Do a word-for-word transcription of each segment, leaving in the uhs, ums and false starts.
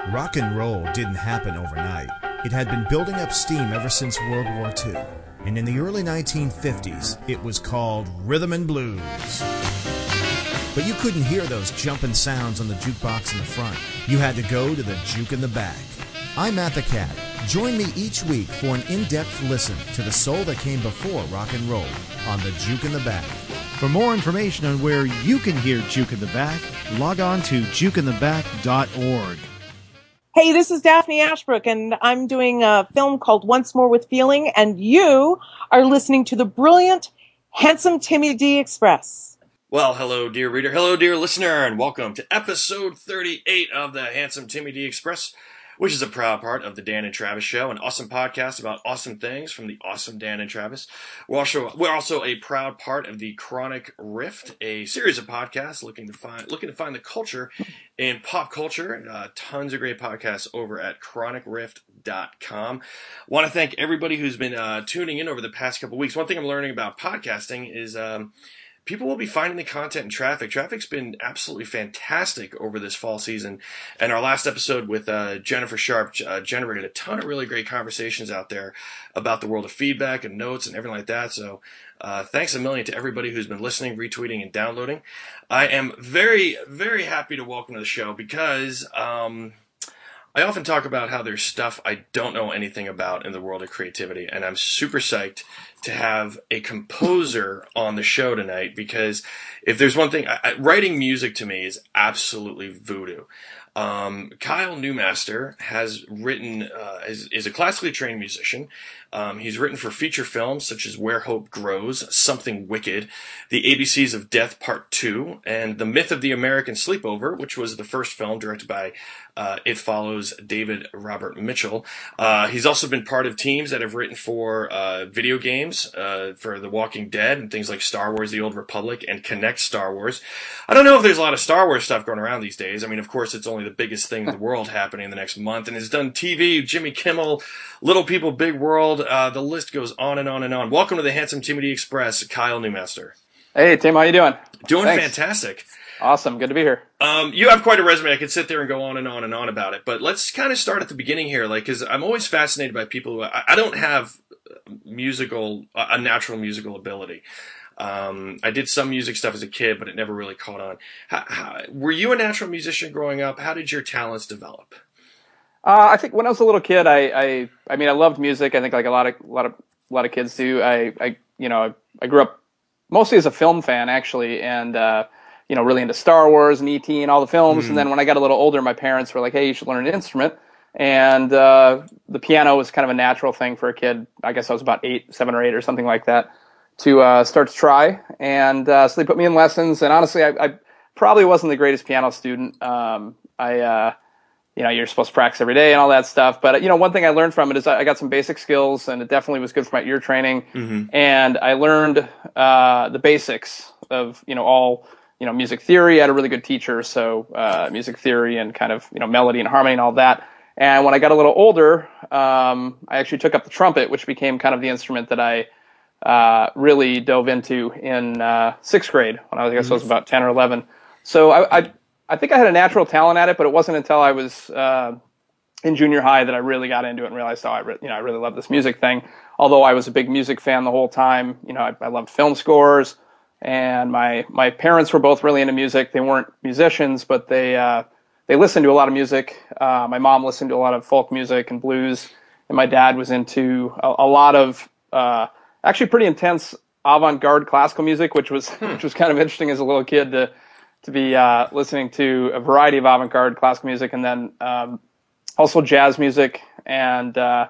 Rock and roll didn't happen overnight. It had been building up steam ever since World War Two, and in the early nineteen fifties, it was called rhythm and blues. But you couldn't hear those jumping sounds on the jukebox in the front. You had to go to the juke in the back. I'm Matt the Cat. Join me each week for an in-depth listen to the soul that came before rock and roll on the Juke in the Back. For more information on where you can hear Juke in the Back, log on to juke in the back dot org. Hey, this is Daphne Ashbrook, and I'm doing a film called Once More with Feeling, and you are listening to the brilliant, handsome Timmy D Express. Well, hello, dear reader. Hello, dear listener, and welcome to episode thirty-eight of the Handsome Timmy D Express, which is a proud part of the Dan and Travis Show, an awesome podcast about awesome things from the awesome Dan and Travis. We're also we're also a proud part of the Chronic Rift, a series of podcasts looking to find looking to find the culture in pop culture. Uh, tons of great podcasts over at chronic rift dot com. Want to thank everybody who's been uh, tuning in over the past couple weeks. One thing I'm learning about podcasting is um, people will be finding the content in traffic. Traffic's been absolutely fantastic over this fall season. And our last episode with uh, Jennifer Sharp uh, generated a ton of really great conversations out there about the world of feedback and notes and everything like that. So uh, thanks a million to everybody who's been listening, retweeting, and downloading. I am very, very happy to welcome to the show because um, I often talk about how there's stuff I don't know anything about in the world of creativity. And I'm super psyched to have a composer on the show tonight, because if there's one thing, I, I, writing music to me is absolutely voodoo. Um, Kyle Newmaster has written, uh, is, is a classically trained musician. Um, he's written for feature films such as Where Hope Grows, Something Wicked, The A B Cs of Death Part two, and The Myth of the American Sleepover, which was the first film directed by uh, It Follows David Robert Mitchell. Uh, he's also been part of teams that have written for uh, video games, uh, for The Walking Dead and things like Star Wars The Old Republic and Connect Star Wars. I don't know if there's a lot of Star Wars stuff going around these days. I mean, of course, it's only the biggest thing in the world happening in the next month, and has done T V, Jimmy Kimmel, Little People, Big World. Uh, the list goes on and on and on. Welcome to the Handsome Timmy D Express, Kyle Newmaster. Hey, Tim, how you doing? Doing Thanks. fantastic. Awesome. Good to be here. Um, you have quite a resume. I could sit there and go on and on and on about it, but let's kind of start at the beginning here, like, because I'm always fascinated by people who I, I don't have musical, a natural musical ability. Um, I did some music stuff as a kid, but it never really caught on. How, how, were you a natural musician growing up? How did your talents develop? Uh, I think when I was a little kid, I, I, I mean, I loved music. I think like a lot of, a lot of, a lot of kids do. I, I, you know, I grew up mostly as a film fan, actually, and uh, you know, really into Star Wars and E T and all the films. Mm. And then when I got a little older, my parents were like, "Hey, you should learn an instrument." And uh, the piano was kind of a natural thing for a kid. I guess I was about eight, seven or eight or something like that, to uh, start to try. And uh, so they put me in lessons. And honestly, I, I probably wasn't the greatest piano student. Um, I, uh, you know, you're supposed to practice every day and all that stuff. But, you know, one thing I learned from it is I got some basic skills, and it definitely was good for my ear training. Mm-hmm. And I learned uh, the basics of, you know, all, you know, music theory. I had a really good teacher. So uh, music theory and kind of, you know, melody and harmony and all that. And when I got a little older, um, I actually took up the trumpet, which became kind of the instrument that I uh, really dove into in uh, sixth grade when I was, I guess I was about ten or eleven. So I, I, I think I had a natural talent at it, but it wasn't until I was uh, in junior high that I really got into it and realized, oh, I, re- you know, I really love this music thing. Although I was a big music fan the whole time, you know, I, I loved film scores, and my my parents were both really into music. They weren't musicians, but they uh, they listened to a lot of music. Uh, my mom listened to a lot of folk music and blues, and my dad was into a, a lot of uh, actually pretty intense avant-garde classical music, which was hmm. which was kind of interesting as a little kid to to be uh, listening to a variety of avant-garde classical music, and then um, also jazz music. And uh,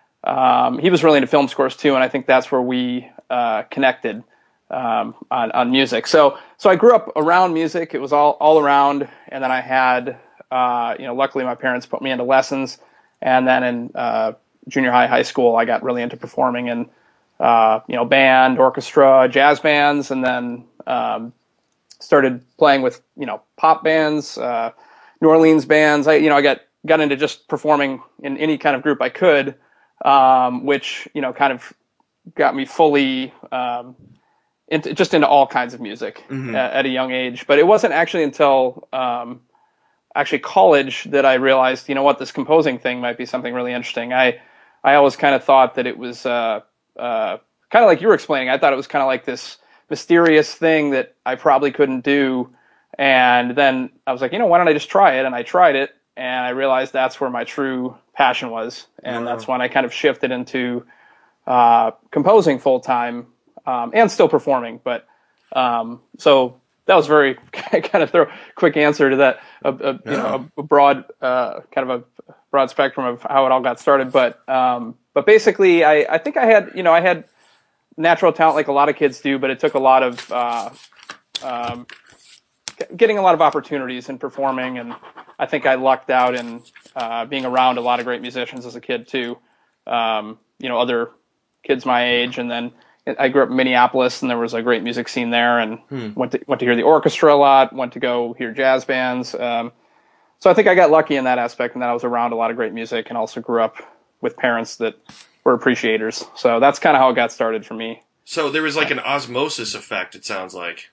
um, he was really into film scores too, and I think that's where we uh, connected um, on, on music. So so I grew up around music. It was all all around, and then I had uh, you know, luckily my parents put me into lessons, and then in uh, junior high, high school, I got really into performing in uh, you know, band, orchestra, jazz bands, and then um, started playing with, you know, pop bands, uh, New Orleans bands. I, you know, I got, got into just performing in any kind of group I could, um, which, you know, kind of got me fully, um, into, just into all kinds of music mm-hmm. at, at a young age. But it wasn't actually until, um, actually college that I realized, you know what, this composing thing might be something really interesting. I I always kind of thought that it was uh, uh, kind of like you were explaining. I thought it was kind of like this mysterious thing that I probably couldn't do. And then I was like, you know, why don't I just try it? And I tried it, and I realized that's where my true passion was. And wow. That's when I kind of shifted into uh, composing full time um, and still performing. But um, so that was very kind of throw quick answer to that, a, a, yeah. you know, a broad uh, kind of a broad spectrum of how it all got started. But um, but basically, I, I think I had, you know, I had natural talent like a lot of kids do, but it took a lot of uh, um, getting a lot of opportunities in performing, and I think I lucked out in uh, being around a lot of great musicians as a kid too. Um, you know, other kids my age, and then I grew up in Minneapolis, and there was a great music scene there, and hmm. went to went to hear the orchestra a lot, went to go hear jazz bands. Um, so I think I got lucky in that aspect, and that I was around a lot of great music, and also grew up with parents that were appreciators. So that's kind of how it got started for me. So there was like an osmosis effect, it sounds like.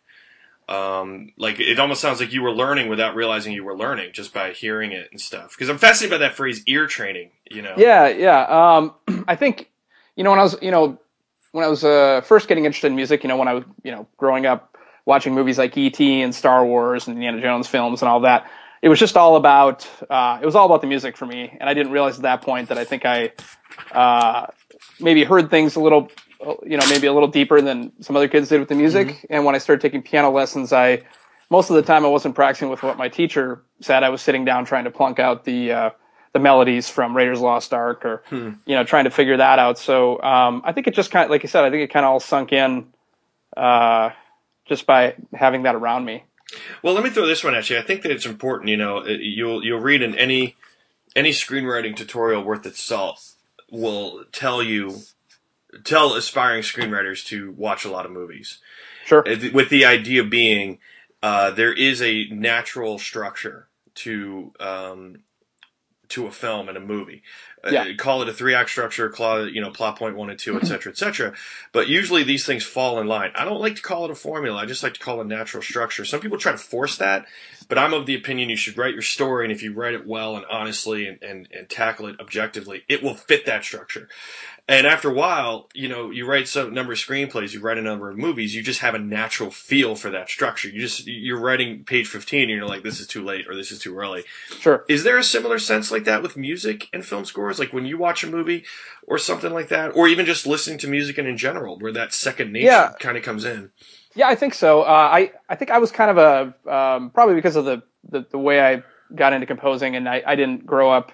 Um, like it almost sounds like you were learning without realizing you were learning just by hearing it and stuff. Because I'm fascinated by that phrase, ear training. You know? Yeah, yeah. Um, I think you know when I was you know when I was uh, first getting interested in music, you know when I was you know growing up watching movies like E T and Star Wars and Indiana Jones films and all that, it was just all about uh, it was all about the music for me, and I didn't realize at that point that I think I uh, maybe heard things a little. you know, maybe a little deeper than some other kids did with the music. Mm-hmm. And when I started taking piano lessons, I, most of the time I wasn't practicing with what my teacher said. I was sitting down trying to plunk out the, uh, the melodies from Raiders of the Lost Ark or, hmm. you know, trying to figure that out. So, um, I think it just kind of, like I said, I think it kind of all sunk in, uh, just by having that around me. Well, let me throw this one at you. I think that it's important, you know, you'll, you'll read in any, any screenwriting tutorial worth its salt will tell you, tell aspiring screenwriters to watch a lot of movies. Sure. With the idea being, uh, there is a natural structure to, um, to a film and a movie. Yeah. Uh, call it a three act structure, call it, you know, plot point one and two, et cetera, et cetera. But usually these things fall in line. I don't like to call it a formula. I just like to call it a natural structure. Some people try to force that, but I'm of the opinion you should write your story. And if you write it well and honestly and, and, and tackle it objectively, it will fit that structure. And after a while, you know, you write some number of screenplays, you write a number of movies, you just have a natural feel for that structure. You just, you're writing page fifteen and you're like, this is too late or this is too early. Sure. Is there a similar sense like that with music and film scores? Like when you watch a movie or something like that, or even just listening to music and in general, where that second nature yeah. kind of comes in? Yeah, I think so. Uh, I, I think I was kind of a, um, probably because of the, the, the way I got into composing, and I, I didn't grow up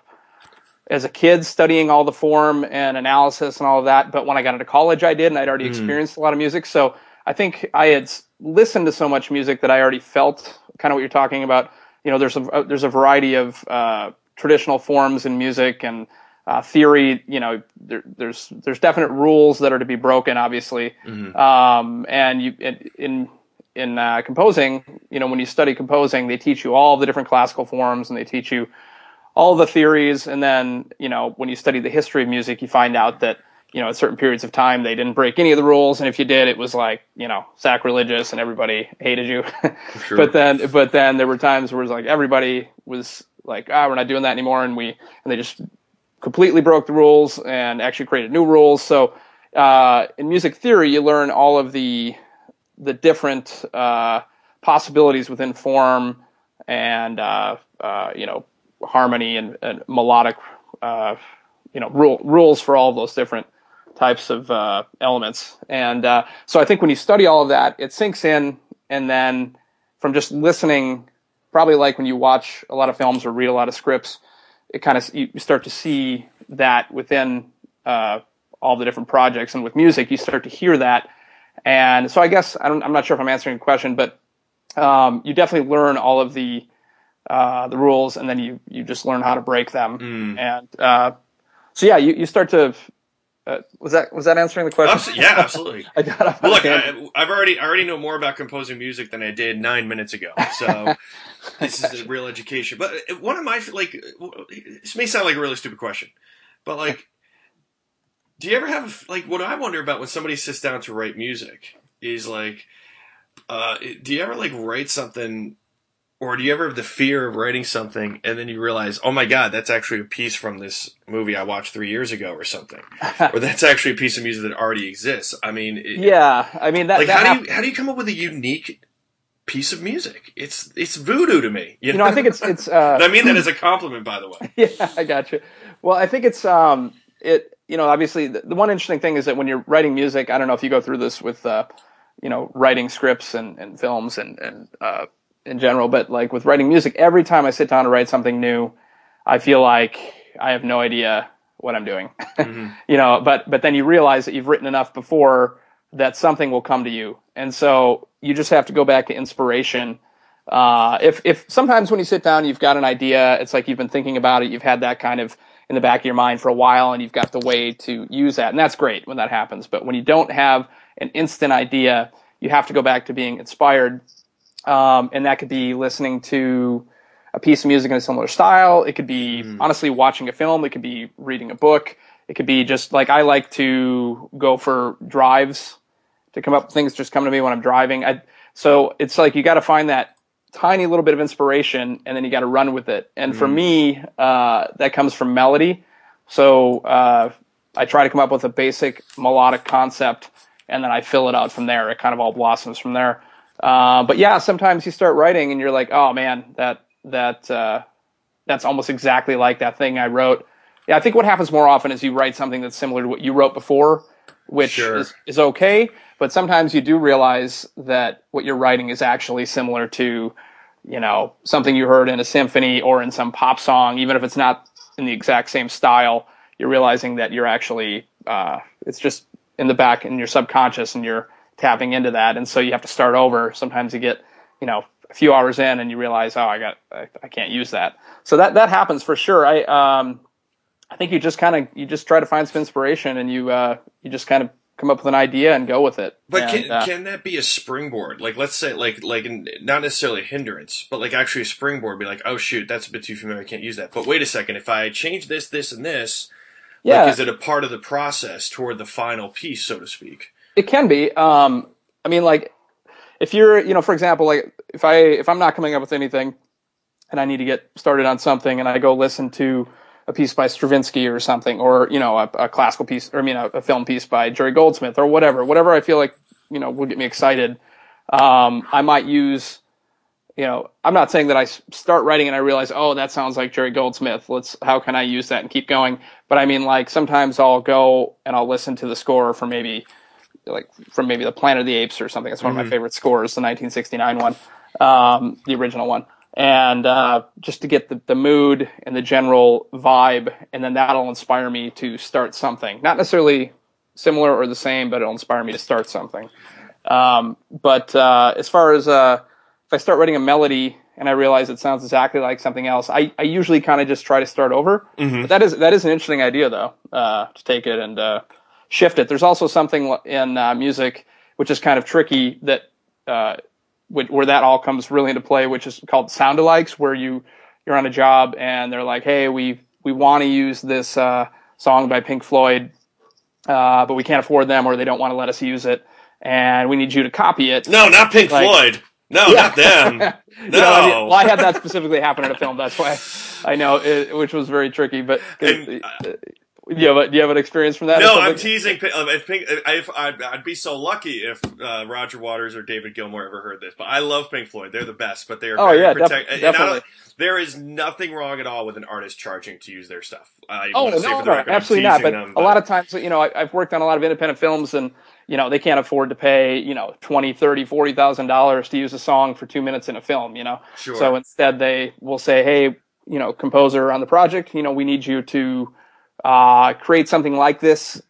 as a kid studying all the form and analysis and all of that. But when I got into college, I did, and I'd already mm. experienced a lot of music. So I think I had listened to so much music that I already felt kind of what you're talking about. You know, there's a, there's a variety of uh, traditional forms in music and uh, theory. You know, there, there's there's definite rules that are to be broken, obviously. Mm-hmm. Um, and you in in uh, composing, you know, when you study composing, they teach you all the different classical forms, and they teach you all the theories. And then, you know, when you study the history of music, you find out that, you know, at certain periods of time, they didn't break any of the rules. And if you did, it was like, you know, sacrilegious and everybody hated you. Sure. But then, but then there were times where it was like, everybody was like, ah, we're not doing that anymore. And we, and they just completely broke the rules and actually created new rules. So, uh, in music theory, you learn all of the, the different, uh, possibilities within form and, uh, uh, you know, harmony and, and melodic, uh, you know, rule, rules for all of those different types of uh, elements. And uh, so I think when you study all of that, it sinks in. And then from just listening, probably like when you watch a lot of films or read a lot of scripts, it kind of, you start to see that within uh, all the different projects. And with music, you start to hear that. And so I guess, I don't, I'm not sure if I'm answering the question, but um, you definitely learn all of the Uh, the rules, and then you, you just learn how to break them. Mm. And, uh, so yeah, you, you start to, uh, was that, was that answering the question? Absolutely, yeah, absolutely. I got off well, look, I, I've already, I already know more about composing music than I did nine minutes ago. So this is a real education. But one of my, like, this may sound like a really stupid question, but like, do you ever have, like, what I wonder about when somebody sits down to write music is like, uh, do you ever like write something Or do you ever have the fear of writing something and then you realize, oh my God, that's actually a piece from this movie I watched three years ago or something, or that's actually a piece of music that already exists? I mean, it, yeah, I mean that. Like, that how hap- do you how do you come up with a unique piece of music? It's it's voodoo to me. You know, you know I think it's it's. Uh, I mean that as a compliment, by the way. Yeah, I got you. Well, I think it's um it. You know, obviously, the, the one interesting thing is that when you're writing music, I don't know if you go through this with, uh, you know, writing scripts and, and films and and. Uh, in general, but like with writing music, every time I sit down to write something new, I feel like I have no idea what I'm doing. Mm-hmm. You know, but but then you realize that you've written enough before that something will come to you, and so you just have to go back to inspiration. Uh, if if sometimes when you sit down, you've got an idea, it's like you've been thinking about it, you've had that kind of in the back of your mind for a while, and you've got the way to use that, and that's great when that happens. But when you don't have an instant idea, you have to go back to being inspired. Um, and that could be listening to a piece of music in a similar style. It could be mm. honestly watching a film. It could be reading a book. It could be just like I like to go for drives to come up with things just come to me when I'm driving. I, so it's like you got to find that tiny little bit of inspiration and then you got to run with it. And mm. for me, uh, that comes from melody. So uh, I try to come up with a basic melodic concept and then I fill it out from there. It kind of all blossoms from there. Uh, but yeah, sometimes you start writing and you're like, oh man, that, that, uh, that's almost exactly like that thing I wrote. Yeah. I think what happens more often is you write something that's similar to what you wrote before, which sure. is, is okay. But sometimes you do realize that what you're writing is actually similar to, you know, something you heard in a symphony or in some pop song, even if it's not in the exact same style, you're realizing that you're actually, uh, it's just in the back in your subconscious and you're tapping into that, and so you have to start over. Sometimes you get, you know, a few hours in, and you realize, oh, I got, I, I can't use that. So that that happens for sure. I um, I think you just kind of you just try to find some inspiration, and you uh, you just kind of come up with an idea and go with it. But and, can uh, can that be a springboard? Like, let's say, like like not necessarily a hindrance, but like actually a springboard. Be like, oh shoot, that's a bit too familiar. I can't use that. But wait a second, if I change this, this, and this, yeah, like, is it a part of the process toward the final piece, so to speak? It can be. Um, I mean, like, if you're, you know, for example, like, if I if I'm not coming up with anything, and I need to get started on something, and I go listen to a piece by Stravinsky or something, or you know, a, a classical piece, or I mean, a, a film piece by Jerry Goldsmith, or whatever, whatever I feel like, you know, will get me excited. Um, I might use, you know, I'm not saying that I start writing and I realize, oh, that sounds like Jerry Goldsmith. Let's, how can I use that and keep going? But I mean, like, sometimes I'll go and I'll listen to the score for maybe. like from maybe the Planet of the Apes or something. It's one mm-hmm. of my favorite scores, the nineteen sixty-nine one, um, the original one. And uh, just to get the, the mood and the general vibe, and then that'll inspire me to start something. Not necessarily similar or the same, but it'll inspire me to start something. Um, but uh, as far as uh, if I start writing a melody and I realize it sounds exactly like something else, I, I usually kind of just try to start over. Mm-hmm. But that is that is an interesting idea, though, uh, to take it and uh, shift it. There's also something in uh, music which is kind of tricky that uh, where that all comes really into play, which is called sound alikes, where you you're on a job and they're like, hey, we we want to use this uh, song by Pink Floyd, uh, but we can't afford them, or they don't want to let us use it, and we need you to copy it. No, not Pink like, Floyd. No, yeah. Not them. No. You know, I mean, well, I had that specifically happen in a film. That's why I know, it, which was very tricky. But and, uh, do you have a, do you have an experience from that? No, I'm teasing. If Pink, if, I'd, I'd be so lucky if uh, Roger Waters or David Gilmour ever heard this. But I love Pink Floyd. They're the best. But they are oh very yeah, protect- def- definitely. There is nothing wrong at all with an artist charging to use their stuff. I oh no, no, record, absolutely not. But, them, but a lot of times, you know, I, I've worked on a lot of independent films, and you know, they can't afford to pay, you know, twenty, thirty, forty thousand dollars to use a song for two minutes in a film, you know. Sure. So instead, they will say, hey, you know, composer on the project, you know, we need you to uh, create something like this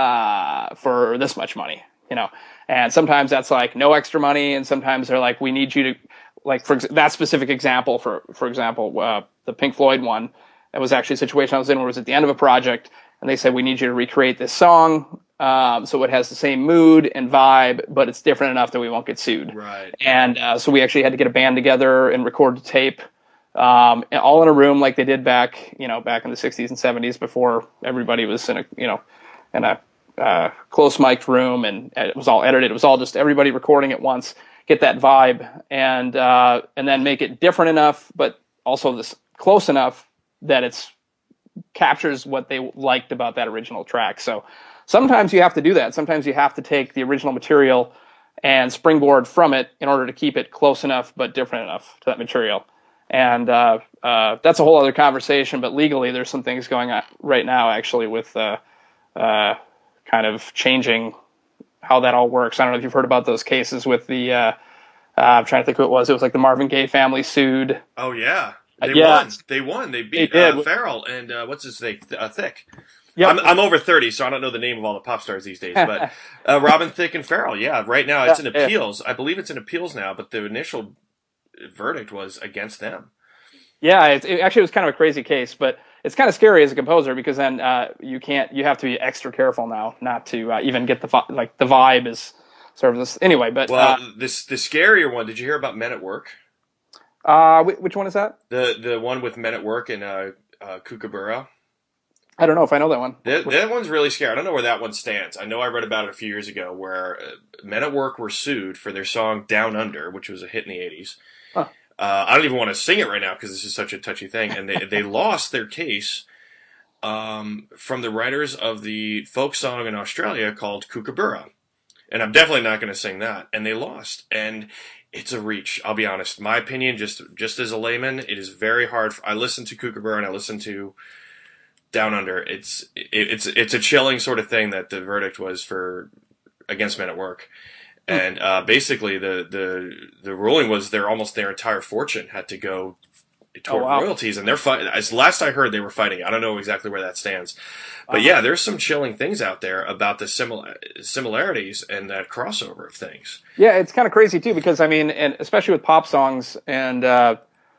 uh, for this much money, you know. And sometimes that's like no extra money, and sometimes they're like, we need you to, like, for ex- that specific example, for for example, uh, the Pink Floyd one, that was actually a situation I was in where it was at the end of a project, and they said, we need you to recreate this song. Um, so it has the same mood and vibe, but it's different enough that we won't get sued. Right. And uh, so we actually had to get a band together and record the tape, um, all in a room like they did back, you know, back in the sixties and seventies before everybody was in a, you know, in a uh, close mic'd room, and it was all edited. It was all just everybody recording at once. get that vibe, and uh, and then make it different enough, but also this close enough that it's captures what they liked about that original track. So sometimes you have to do that. Sometimes you have to take the original material and springboard from it in order to keep it close enough but different enough to that material. And uh, uh, that's a whole other conversation, but legally there's some things going on right now actually with uh, uh, kind of changing how that all works. I don't know if you've heard about those cases with the, uh, uh, I'm trying to think who it was. It was like the Marvin Gaye family sued. Oh, yeah. They Uh, yeah. won. They won. They beat They uh, did. Farrell and uh, what's his name? Uh, Thicke. Yep. I'm, I'm over thirty, so I don't know the name of all the pop stars these days. But uh, Robin Thicke and Farrell, yeah, right now it's in Yeah, yeah. appeals. I believe it's in appeals now, but the initial verdict was against them. Yeah, it, it actually was kind of a crazy case, but it's kind of scary as a composer because then uh, you can't, you have to be extra careful now not to uh, even get the, vi- like the vibe is sort of this, anyway, but Well, uh, this the scarier one. Did you hear about Men at Work? uh, wh- which one is that? The the one with Men at Work in uh, uh, Kookaburra. I don't know if I know that one. That, that one's really scary. I don't know where that one stands. I know I read about it a few years ago where uh, Men at Work were sued for their song Down Under, which was a hit in the eighties. Huh. Uh, I don't even want to sing it right now because this is such a touchy thing. And they, they lost their case um, from the writers of the folk song in Australia called Kookaburra. And I'm definitely not going to sing that. And they lost. And it's a reach. I'll be honest. My opinion, just just as a layman, it is very hard. For, I listen to Kookaburra and I listen to Down Under. It's it, it's it's a chilling sort of thing that the verdict was for against Men at Work. And uh, basically, the, the the ruling was their almost their entire fortune had to go toward Oh, wow. royalties, and they're fighting. As last I heard, they were fighting. I don't know exactly where that stands, but yeah, there's some chilling things out there about the simil- similarities and that crossover of things. Yeah, it's kind of crazy too because I mean, and especially with pop songs and uh,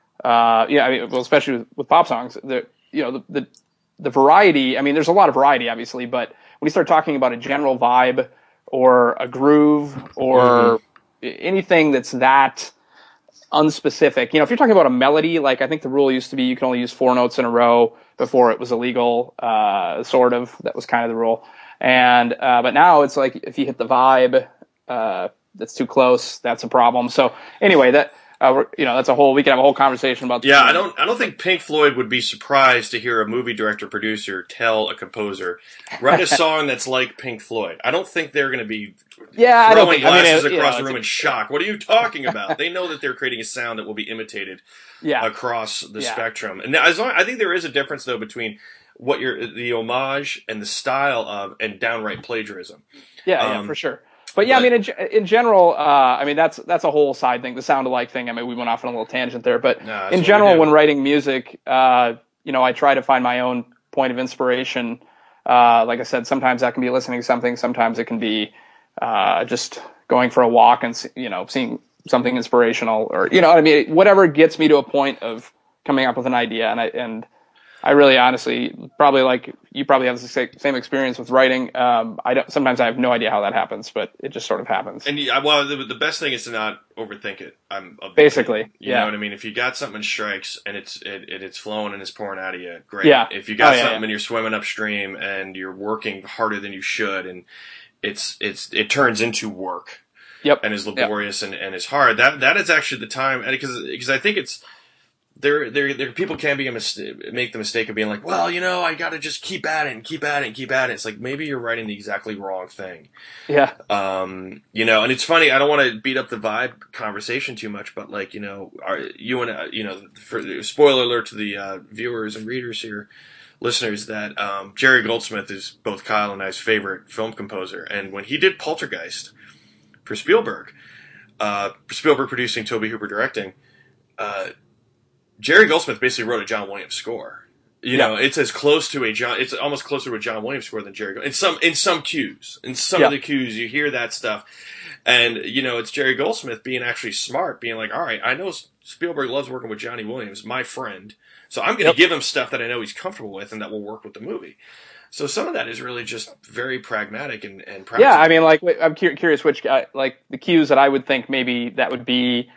uh, yeah, I mean, well, especially with, with pop songs, the you know the, the the variety. I mean, there's a lot of variety, obviously, but when you start talking about a general vibe or a groove or mm-hmm. anything that's that unspecific, you know, if you're talking about a melody, like I think the rule used to be you can only use four notes in a row before it was illegal, uh, sort of. That was kind of the rule. And uh, but now it's like if you hit the vibe, uh, that's too close, that's a problem. So anyway, that uh, we're, you know, that's a whole. We could have a whole conversation about. Yeah, I don't. I don't think Pink Floyd would be surprised to hear a movie director producer tell a composer write a song that's like Pink Floyd. I don't think they're going to be yeah, I don't throwing think, glasses I mean, it, across you know, the room in it's- shock. What are you talking about? They know that they're creating a sound that will be imitated Yeah, across the Yeah. spectrum. And as long, I think there is a difference though between what you're the homage and the style of and downright plagiarism. yeah, yeah, um, for sure. But yeah, but- I mean, in, ge- in general, uh, I mean that's that's a whole side thing, the sound alike thing. I mean, we went off on a little tangent there, but No, that's what in we general, do. when writing music, uh, you know, I try to find my own point of inspiration. Uh, like I said, sometimes that can be listening to something, sometimes it can be uh, just going for a walk and you know seeing something inspirational, or you know what I mean. Whatever gets me to a point of coming up with an idea, and I and I really honestly probably like you probably have the sa- same experience with writing. Um, I don't, sometimes I have no idea how that happens, but it just sort of happens. And yeah, well, the, the best thing is to not overthink it. I'm a big- Basically, you yeah. know what I mean. If you got something that strikes and it's it, it, it's flowing and it's pouring out of you, great. Yeah. If you got Oh, yeah, something yeah. and you're swimming upstream and you're working harder than you should, and it's it's it turns into work Yep. and is Yep. laborious and, and is hard. That that is actually the time, because because I think it's. There, there, there. People can be a mistake, make the mistake of being like, well, you know, I got to just keep at it and keep at it and keep at it. It's like maybe you're writing the exactly wrong thing. Yeah. Um, you know, and it's funny. I don't want to beat up the vibe conversation too much, but like, you know, are you and uh, you know, for spoiler alert to the uh, viewers and readers here, listeners, that um, Jerry Goldsmith is both Kyle and I's favorite film composer, and when he did Poltergeist for Spielberg, uh, Spielberg producing, Tobe Hooper directing, uh, Jerry Goldsmith basically wrote a John Williams score. You Yeah. know, it's as close to a John, it's almost closer to a John Williams score than Jerry. In some, in some cues, in some Yeah. of the cues, you hear that stuff, and you know, it's Jerry Goldsmith being actually smart, being like, all right, I know Spielberg loves working with Johnny Williams, my friend, so I'm going to Yep. give him stuff that I know he's comfortable with and that will work with the movie. So some of that is really just very pragmatic and, and practical. Yeah. I mean, like, I'm cu- curious which, uh, like, the cues that I would think maybe that would be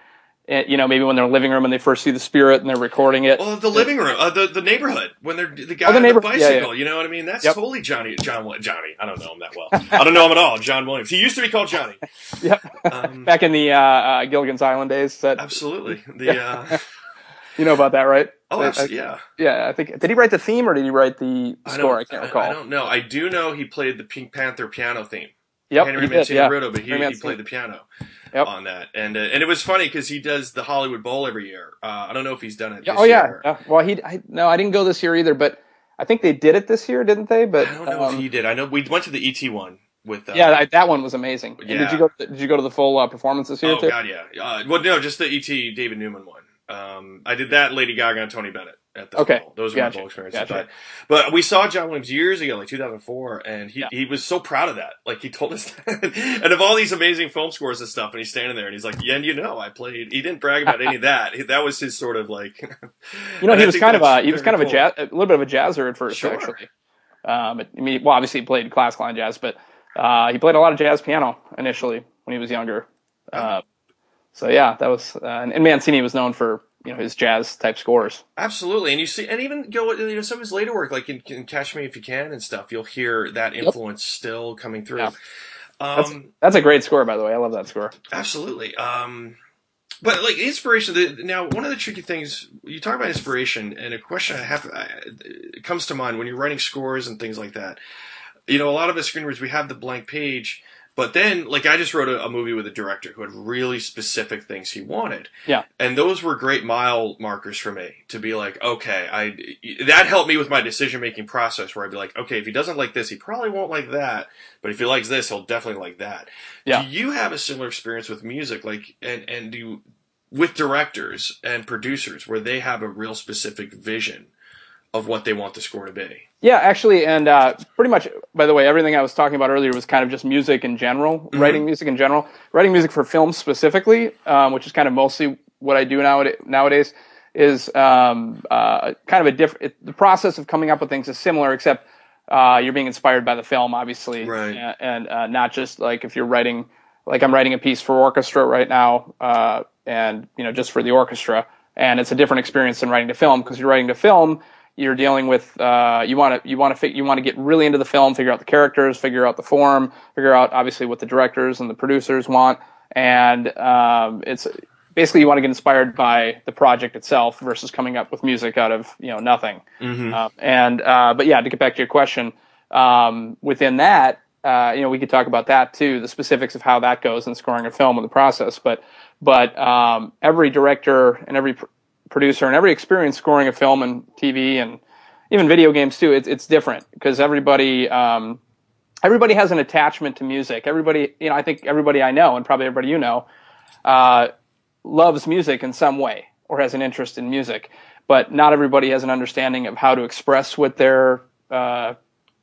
And, you know, maybe when they're in the living room and they first see the spirit and they're recording it. Well, the living room, uh, the the neighborhood, when they're the guy oh, the on the neighbor- bicycle, yeah, yeah. you know what I mean? That's Yep. totally Johnny, John, Johnny. I don't know him that well. I don't know him at all. John Williams. He used to be called Johnny. Yep. Um, Back in the uh, uh, Gilligan's Island days. That, absolutely. The uh, you know about that, right? oh, I- absolutely, I- yeah. Yeah, I think. Did he write the theme or did he write the I score? I, don't, can't I, recall. I don't know. I do know he played the Pink Panther piano theme. Yep, Henry he did, Mancini yeah. Ritto, but he, Henry he Mancini. played the piano Yep. on that, and uh, and it was funny because he does the Hollywood Bowl every year. Uh, I don't know if he's done it. Yeah, this oh yeah. year. yeah. Well, he. I, no, I didn't go this year either, but I think they did it this year, didn't they? But I don't know um, if he did. I know we went to the E T one with. Uh, yeah, I, that one was amazing. And Yeah. Did you go? Did you go to the full uh, performance this year Oh too? God, yeah. Uh, well, no, just the E T David Newman one. Um, I did that, Lady Gaga and Tony Bennett at the Okay. bowl. Those were Gotcha. my bowl experiences. Gotcha. But, but we saw John Williams years ago, like two thousand four, and he Yeah. he was so proud of that. Like he told us that. And of all these amazing film scores and stuff, and he's standing there and he's like, yeah, and you know, I played. He didn't brag about any of that. He, that was his sort of like. You know, and he I was think kind of that's a he was very kind of a cool. jazz, a little bit of a jazzer at first, Sure. actually. Um, I mean, well, obviously he played classical and jazz, but uh, he played a lot of jazz piano initially when he was younger. Uh, so yeah, that was uh, and, and Mancini was known for you know his jazz type scores. Absolutely, and you see, and even go, you know, some of his later work, like in, in Catch Me If You Can and stuff, you'll hear that influence still coming through. Yeah. Um, That's, that's a great score, by the way. I love that score. Absolutely. Um, but like inspiration, the, now one of the tricky things you talk about inspiration, and a question I have I, it comes to mind when you're writing scores and things like that. You know, a lot of us screenwriters we have the blank page, but then like I just wrote a, a movie with a director who had really specific things he wanted. Yeah. And those were great mile markers for me to be like, okay, I that helped me with my decision making process where I'd be like, okay, if he doesn't like this, he probably won't like that, but if he likes this, he'll definitely like that. Yeah. Do you have a similar experience with music, like and and do you, with directors and producers where they have a real specific vision of what they want the score to be? Yeah, actually, and uh, pretty much, by the way, everything I was talking about earlier was kind of just music in general, Mm-hmm. writing music in general, writing music for film specifically, um, which is kind of mostly what I do nowadays, nowadays is um, uh, kind of a different, the process of coming up with things is similar, except uh, you're being inspired by the film, obviously, Right. and, and uh, not just like if you're writing, like I'm writing a piece for orchestra right now, uh, and, you know, just for the orchestra, and it's a different experience than writing to film, because you're writing to film, you're dealing with uh, you want to you want to you want to get really into the film, figure out the characters, figure out the form, figure out obviously what the directors and the producers want, and um, it's basically you want to get inspired by the project itself versus coming up with music out of you know nothing. Mm-hmm. Uh, and uh, but yeah, to get back to your question, um, within that, uh, you know, we could talk about that too, the specifics of how that goes in scoring a film and the process. But but um, every director and every pr- producer and every experience scoring a film and T V and even video games too, it's it's different because everybody um, everybody has an attachment to music. Everybody, you know, I think everybody I know and probably everybody you know uh, loves music in some way or has an interest in music, but not everybody has an understanding of how to express what they're uh,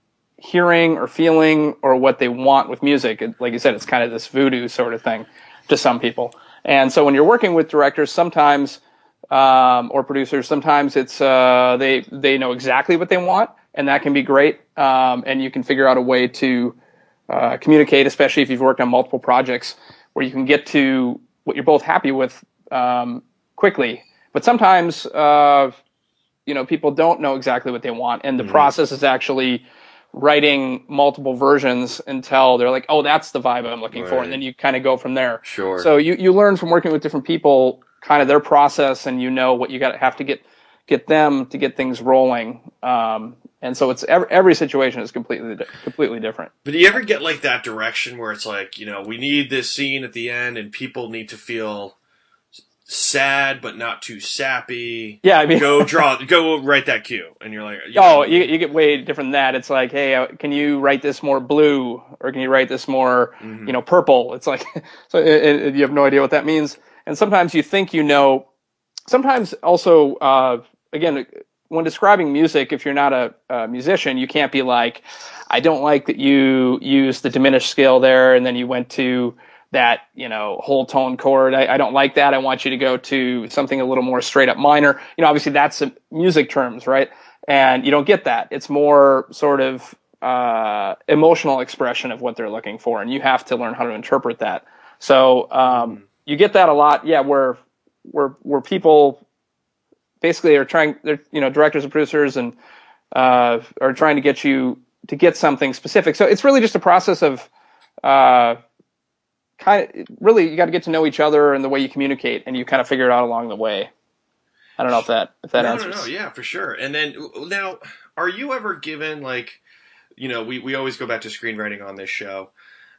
hearing or feeling or what they want with music. It, like you said, it's kind of this voodoo sort of thing to some people. And so when you're working with directors, sometimes Um, or producers, sometimes it's uh, they they know exactly what they want, and that can be great. Um, and you can figure out a way to uh, communicate, especially if you've worked on multiple projects, where you can get to what you're both happy with um, quickly. But sometimes, uh, you know, people don't know exactly what they want, and the mm-hmm. process is actually writing multiple versions until they're like, "Oh, that's the vibe I'm looking right. for," and then you kind of go from there. Sure. So you you learn from working with different people, kind of their process, and you know what you got to have to get get them to get things rolling. Um, and so it's every, every situation is completely completely different. But do you ever get like that direction where it's like, you know, we need this scene at the end, and people need to feel sad but not too sappy? Yeah, I mean, go draw, go write that cue, and you're like, you oh, know, you you get way different than that. It's like, hey, uh, can you write this more blue, or can you write this more, mm-hmm. you know, purple? It's like, so it, it, you have no idea what that means. And sometimes you think you know. Sometimes also, uh, again, when describing music, if you're not a, a musician, you can't be like, I don't like that you used the diminished scale there, and then you went to that, you know, whole tone chord. I, I don't like that. I want you to go to something a little more straight up minor. You know, obviously that's a, music terms, right? And you don't get that. It's more sort of uh, emotional expression of what they're looking for, and you have to learn how to interpret that. So um, you get that a lot, yeah, where where where people basically are trying, they're, you know, directors and producers and uh, are trying to get you to get something specific. So it's really just a process of uh, kind of really you got to get to know each other and the way you communicate, and you kind of figure it out along the way. I don't know if that if that no, answers. No, no, yeah, for sure. And then now, are you ever given like, you know, we, we always go back to screenwriting on this show.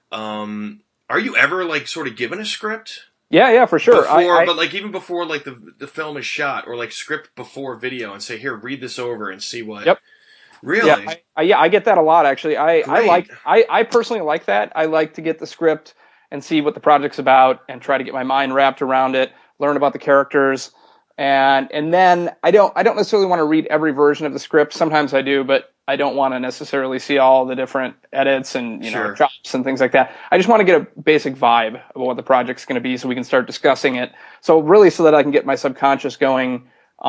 Um, are you ever like sort of given a script? Yeah, yeah, for sure. Before, I, I, but like even before like the the film is shot, or like script before video, and say, here, read this over and see what. Yep. Really? Yeah, I, I, yeah, I get that a lot actually. I, I Great. like I, I personally like that. I like to get the script and see what the project's about and try to get my mind wrapped around it, learn about the characters, and and then I don't I don't necessarily want to read every version of the script. Sometimes I do, but I don't want to necessarily see all the different edits and you know Sure. chops and things like that. I just want to get a basic vibe of what the project's going to be, so we can start discussing it. So really, so that I can get my subconscious going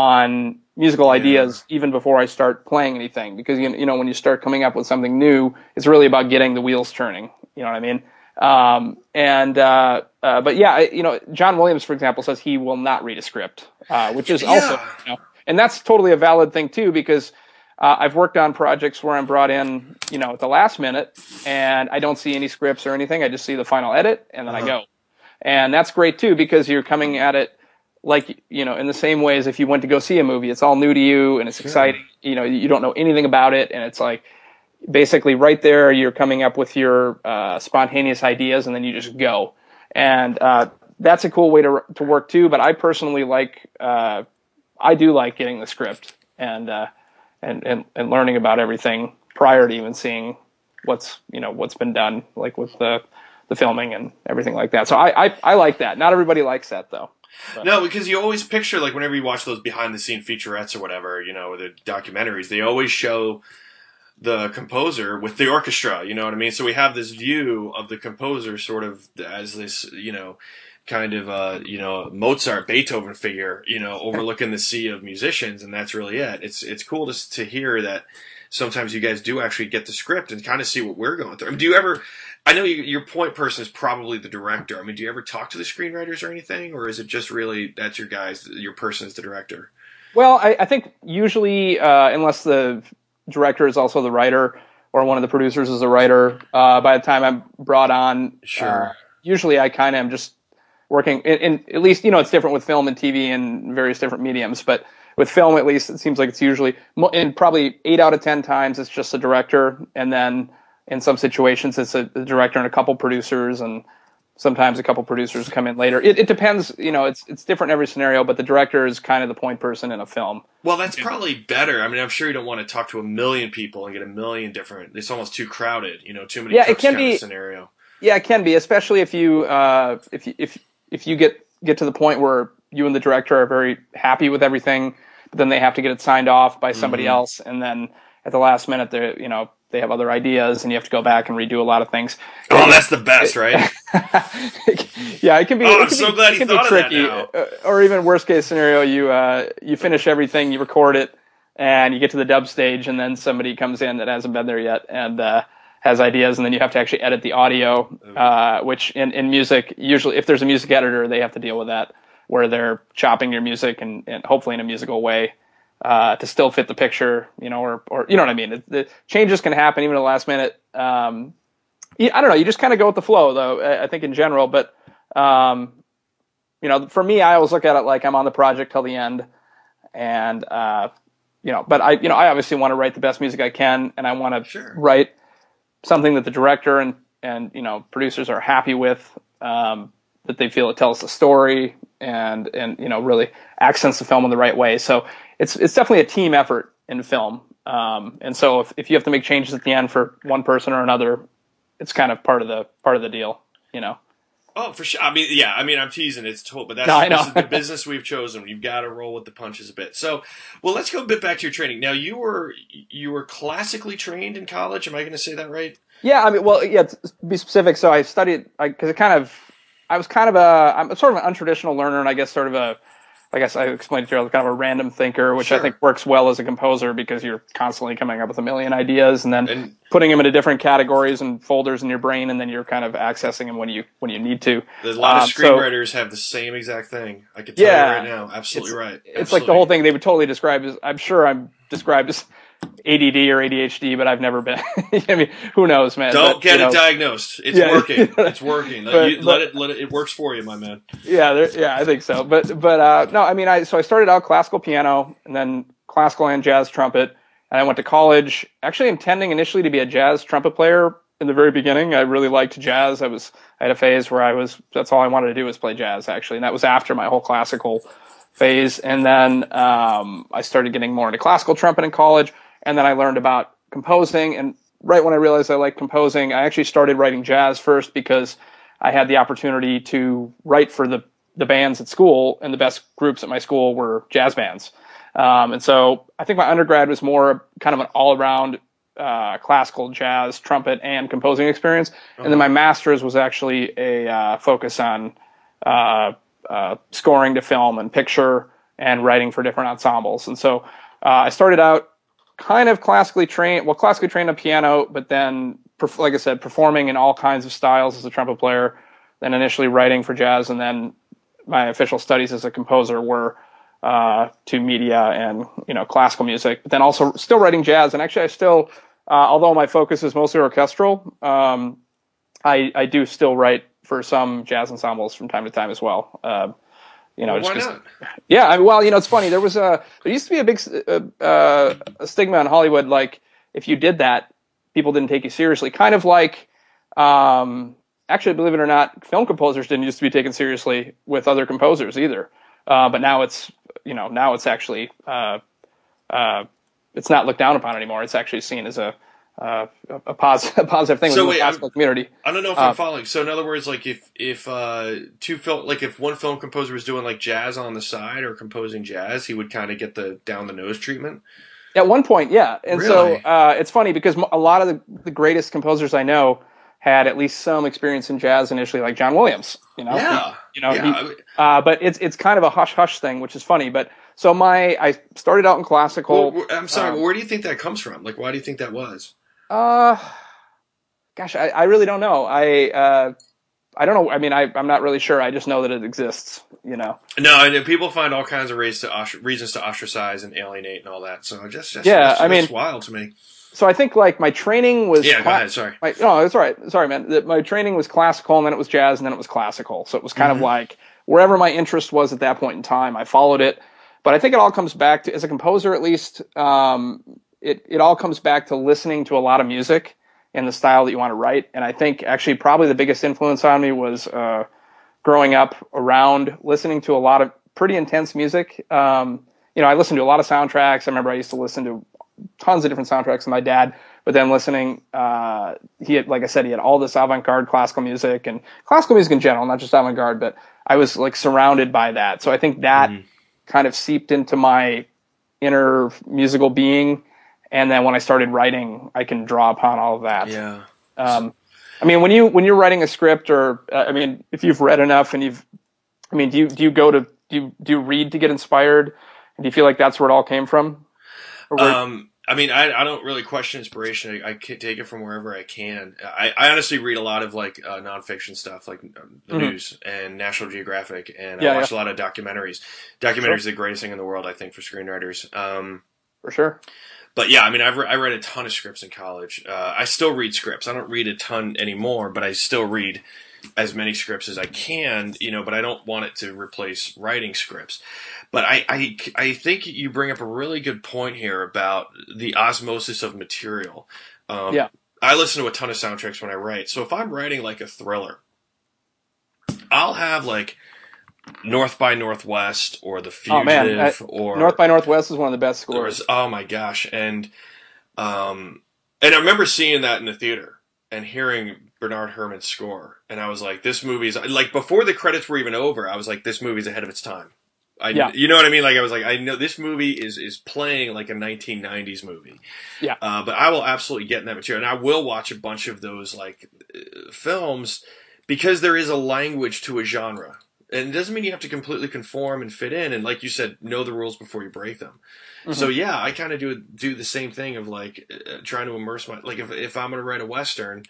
on musical Yeah. ideas even before I start playing anything, because you you know when you start coming up with something new, it's really about getting the wheels turning. You know what I mean? Um, and uh, uh, but yeah, I, you know, John Williams, for example, says he will not read a script, uh, which is Yeah. also, you know, and that's totally a valid thing too, because uh, I've worked on projects where I'm brought in, you know, at the last minute, and I don't see any scripts or anything. I just see the final edit, and then Uh-huh. I go, and that's great too, because you're coming at it like, you know, in the same way as if you went to go see a movie. It's all new to you, and it's Sure. exciting. You know, you don't know anything about it, and it's like, basically right there, you're coming up with your uh, spontaneous ideas, and then you just go. And uh, that's a cool way to to work too. But I personally like, uh, I do like getting the script and uh, and and and learning about everything prior to even seeing what's you know what's been done, like with the the filming and everything like that. So I I, I like that. Not everybody likes that though. But. No, because you always picture, like, whenever you watch those behind-the-scene featurettes or whatever, you know, or the documentaries, they always show the composer with the orchestra, you know what I mean? So we have this view of the composer sort of as this, you know, kind of, uh, you know, Mozart, Beethoven figure, you know, overlooking the sea of musicians, and that's really it. It's it's cool to, to hear that sometimes you guys do actually get the script and kind of see what we're going through. I mean, do you ever... I know you, your point person is probably the director. I mean, do you ever talk to the screenwriters or anything, or is it just really that's your guys, your person is the director? Well, I, I think usually, uh, unless the director is also the writer or one of the producers is a writer, uh, by the time I'm brought on, Sure. uh, usually I kind of am just working. In, in at least, you know, it's different with film and T V and various different mediums, but with film, at least, it seems like it's usually, in probably eight out of ten times, it's just the director, and then in some situations, it's a, a director and a couple producers, and sometimes a couple producers come in later. It, it depends, you know, it's it's different in every scenario, but the director is kind of the point person in a film. Well, that's probably better. I mean, I'm sure you don't want to talk to a million people and get a million different. It's almost too crowded, you know, too many. Yeah, it cooks can kind be of scenario. Yeah, it can be, especially if you uh, if you, if if you get get to the point where you and the director are very happy with everything, but then they have to get it signed off by somebody Mm-hmm. else, and then at the last minute, they you know they have other ideas, and you have to go back and redo a lot of things. Oh, that's the best, right? Yeah, it can be. Oh, it I'm can so be, glad it you can be thought of that tricky. now. Uh, or even worst case scenario, you uh, you finish everything, you record it, and you get to the dub stage, and then somebody comes in that hasn't been there yet and uh, has ideas, and then you have to actually edit the audio, uh, which in, in music, usually if there's a music editor, they have to deal with that, where they're chopping your music and, and hopefully in a musical way. Uh, to still fit the picture, you know, or, or you know what I mean? It, the changes can happen even at the last minute. Um, I don't know. You just kind of go with the flow, though, I, I think in general. But, um, you know, for me, I always look at it like I'm on the project till the end. And, uh, you know, but I, you know, I obviously want to write the best music I can, and I want to Sure. write something that the director and, and, you know, producers are happy with, um, that they feel it tells the story and, and, you know, really accents the film in the right way. So it's, it's definitely a team effort in film. Um, and so if, if you have to make changes at the end for one person or another, it's kind of part of the, part of the deal, you know? Oh, for sure. I mean, yeah. I mean, I'm teasing. It's total, but that's No, I know. this is the business we've chosen. You've got to roll with the punches a bit. So, well, let's go a bit back to your training. Now, you were you were classically trained in college. Am I going to say that right? Yeah. I mean, well, yeah, to be specific. So I studied, I, cause it kind of, I was kind of a, I'm sort of an untraditional learner, and I guess sort of a, like I said, I explained to you, I was kind of a random thinker, which Sure. I think works well as a composer because you're constantly coming up with a million ideas and then And- putting them into different categories and folders in your brain, and then you're kind of accessing them when you when you need to. A lot of Um, so- screenwriters have the same exact thing. I can tell Yeah. you right now. Absolutely it's, right. It's Absolutely. like the whole thing they would totally describe as, I'm sure I'm described as A D D or A D H D, but I've never been. I mean, who knows, man? Don't but, get you it know, diagnosed. It's Yeah. working. It's working. Let, But- you, but- let it. Let it. It works for you, my man. Yeah, there, yeah, I think so. But but uh, no, I mean, I so I started out classical piano and then classical and jazz trumpet, and I went to college actually intending initially to be a jazz trumpet player. In the very beginning, I really liked jazz. I was I had a phase where I was that's all I wanted to do was play jazz actually, and that was after my whole classical phase. And then um, I started getting more into classical trumpet in college, and then I learned about composing. And right when I realized I liked composing, I actually started writing jazz first because I had the opportunity to write for the, the bands at school, and the best groups at my school were jazz bands. Um, and so I think my undergrad was more kind of an all-around uh, classical, jazz, trumpet, and composing experience. Uh-huh. And then my master's was actually a uh, focus on uh, uh, scoring to film and picture and writing for different ensembles. And so uh, I started out kind of classically trained, well, classically trained on piano, but then, like I said, performing in all kinds of styles as a trumpet player, then initially writing for jazz, and then my official studies as a composer were uh, to media and, you know, classical music, but then also still writing jazz. And actually I still, uh, although my focus is mostly orchestral, um, I, I do still write for some jazz ensembles from time to time as well. Uh, You know, Well, why just, not? Yeah, I mean, well, you know, it's funny. There was a there used to be a big uh, uh, a stigma in Hollywood, like if you did that, people didn't take you seriously. Kind of like, um, actually, believe it or not, film composers didn't used to be taken seriously with other composers either. Uh, but now it's, you know, now it's actually uh, uh, it's not looked down upon anymore. It's actually seen as a uh, a, positive, a positive thing So within wait, the classical I'm- community. I don't know if Uh, I'm following. So in other words, like if if uh, two film, like if one film composer was doing like jazz on the side or composing jazz, he would kind of get the down the nose treatment. At one point, yeah. And Really? so uh, it's funny because mo- a lot of the, the greatest composers I know had at least some experience in jazz initially, like John Williams. You know, Yeah, He- you know, yeah. he- I mean- uh, but it's it's kind of a hush hush thing, which is funny. But so my I started out in classical. Well, I'm sorry. um, where do you think that comes from? Like, why do you think that was? Uh, gosh, I, I really don't know. I uh, I don't know. I mean, I I'm not really sure. I just know that it exists. You know. No, and people find all kinds of reasons to ostr- reasons to ostracize and alienate and all that. So just, just Yeah, that's, I mean- that's wild to me. So I think like my training was Yeah, go cla- ahead. Sorry. My, no, it's all right. Sorry, man. The- My training was classical, and then it was jazz, and then it was classical. So it was kind Mhm. of like wherever my interest was at that point in time, I followed it. But I think it all comes back to, as a composer at least, um, it, it all comes back to listening to a lot of music and the style that you want to write. And I think actually probably the biggest influence on me was uh, growing up around listening to a lot of pretty intense music. Um, you know, I listened to a lot of soundtracks. I remember I used to listen to tons of different soundtracks with my dad, but then listening, uh, he had, like I said, he had all this avant-garde classical music and classical music in general, not just avant-garde, but I was like surrounded by that. So I think that Mhm. kind of seeped into my inner musical being. And then when I started writing, I can draw upon all of that. Yeah. Um, I mean, when you, when you're writing a script or, uh, I mean, if you've read enough and you've, I mean, do you, do you go to, do you, do you read to get inspired? And do you feel like that's where it all came from? Or where, Um, I mean, I, I don't really question inspiration. I, I can take it from wherever I can. I, I honestly read a lot of like uh, nonfiction stuff, like um, the Mhm. news and National Geographic, and Yeah, I watch yeah. a lot of documentaries. Documentaries are the greatest thing in the world, I think, for screenwriters. Um, for sure. but yeah, I mean, I've re- I read a ton of scripts in college. Uh, I still read scripts. I don't read a ton anymore, but I still read as many scripts as I can, you know, but I don't want it to replace writing scripts. But I, I, I think you bring up a really good point here about the osmosis of material. Um, Yeah. I listen to a ton of soundtracks when I write. So if I'm writing like a thriller, I'll have like North by Northwest or The Fugitive Oh, man. I- or North by Northwest is one of the best there scores. was, oh my gosh, and um, and I remember seeing that in the theater and hearing Bernard Herrmann's score, and I was like, this movie's like before the credits were even over, I was like, this movie's ahead of its time. I, Yeah. you know what I mean? Like I was like, I know this movie is is playing like a nineteen nineties movie. Yeah. Uh, but I will absolutely get in that material, and I will watch a bunch of those like uh, films because there is a language to a genre. And it doesn't mean you have to completely conform and fit in. And like you said, know the rules before you break them. Mm-hmm. So yeah, I kind of do do the same thing of like uh, trying to immerse my like if if I'm gonna write a Western,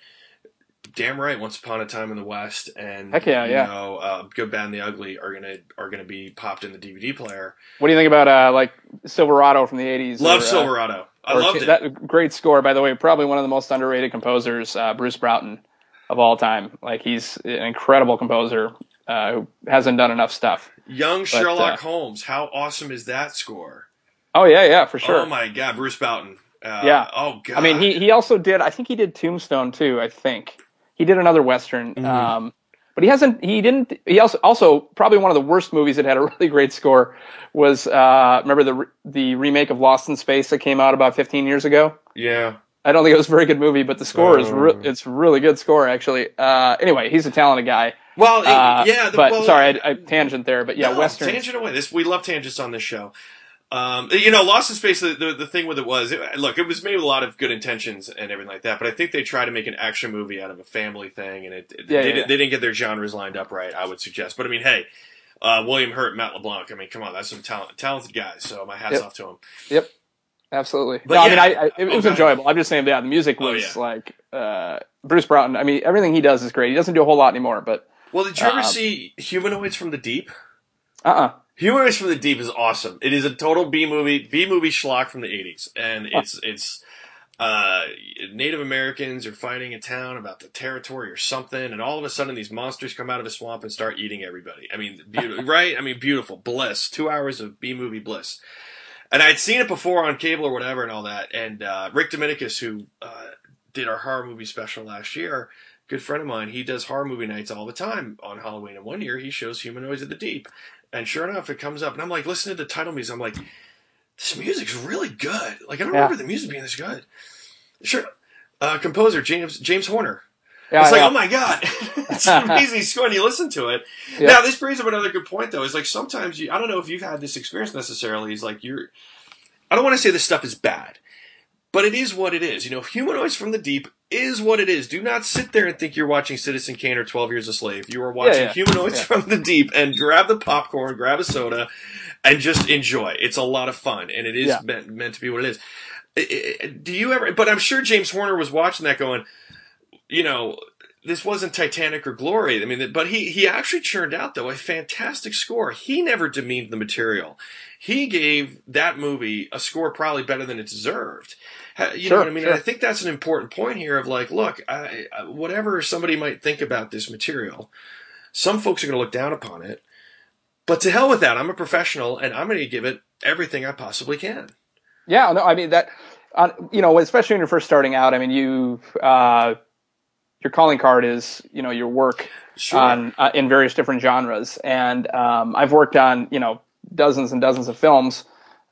damn right, Once Upon a Time in the West and Heck yeah, you yeah. know uh, Good, Bad, and the Ugly are gonna are gonna be popped in the D V D player. What do you think about uh, like Silverado from the eighties? Love or, Silverado. Uh, I loved it. That great score, by the way. Probably one of the most underrated composers, uh, Bruce Broughton, of all time. Like he's an incredible composer uh, who hasn't done enough stuff. Young but, Sherlock uh, Holmes. How awesome is that score? Oh yeah, yeah, for sure. Oh my God, Bruce Broughton. Uh, yeah. Oh God. I mean, he he also did. I think he did Tombstone too. I think he did another Western. Mm-hmm. Um, but he hasn't. He didn't. He also also probably one of the worst movies that had a really great score was uh, remember the the remake of Lost in Space that came out about fifteen years ago. Yeah. I don't think it was a very good movie, but the score is re- Oh. it's really good score actually. Uh, anyway, he's a talented guy. Well, Uh, yeah. The, but well, sorry, I, I tangent there. But yeah, no, Western. tangent away. This we love tangents on this show. Um, you know, Lost in Space. The, the the thing with it was, it, look, it was made with a lot of good intentions and everything like that. But I think they tried to make an action movie out of a family thing, and it, it Yeah, they, yeah, did, yeah. they didn't get their genres lined up right. I would suggest, but I mean, hey, uh, William Hurt, Matt LeBlanc. I mean, come on, that's some talent, talented guys. So my hats Yep. off to them. Yep, absolutely. But no, I yeah. mean, I, I, it, Oh, it was go enjoyable. I'm just saying, yeah, the music Oh, was yeah. like uh, Bruce Broughton. I mean, everything he does is great. He doesn't do a whole lot anymore, but Well, did you ever Uh, see Humanoids from the Deep? uh, uh Humanoids from the Deep is awesome. It is a total B movie, B movie schlock from the eighties, and it's it's uh, Native Americans are fighting a town about the territory or something, and all of a sudden these monsters come out of a swamp and start eating everybody. I mean, beautiful, right? I mean, beautiful bliss. Two hours of B movie bliss. And I'd seen it before on cable or whatever and all that. And uh, Rick Dominicus, who uh, did our horror movie special last year, good friend of mine, he does horror movie nights all the time on Halloween. And one year he shows Humanoids of the Deep. And sure enough, it comes up. And I'm like, listening to the title music, I'm like, this music's really good. Like, I don't Yeah. remember the music being this good. Sure. Uh, composer, James James Horner. yeah, It's like, yeah. oh my God, it's an amazing score, and you listen to it. Yeah. Now, this brings up another good point, though. Is like sometimes you, I don't know if you've had this experience necessarily. Is like you're, I don't want to say this stuff is bad, but it is what it is. You know, Humanoids from the Deep is what it is. Do not sit there and think you're watching Citizen Kane or twelve Years a Slave. You are watching yeah. Humanoids Yeah. from the Deep, and grab the popcorn, grab a soda, and just enjoy. It's a lot of fun, and it is Yeah. meant, meant to be what it is. I- I- Do you ever? But I'm sure James Horner was watching that, going, you know, this wasn't Titanic or Glory. I mean, but he he actually churned out though a fantastic score. He never demeaned the material. He gave that movie a score probably better than it deserved. Ha- You Sure, know what I mean? sure. And I think that's an important point here of like, look, I, I- whatever somebody might think about this material, some folks are going to look down upon it. But to hell with that. I'm a professional, and I'm going to give it everything I possibly can. Yeah, no, I mean that, uh, you know, especially when you're first starting out. I mean, you, uh, your calling card is, you know, your work Sure. on uh, in various different genres, and um, I've worked on, you know, dozens and dozens of films,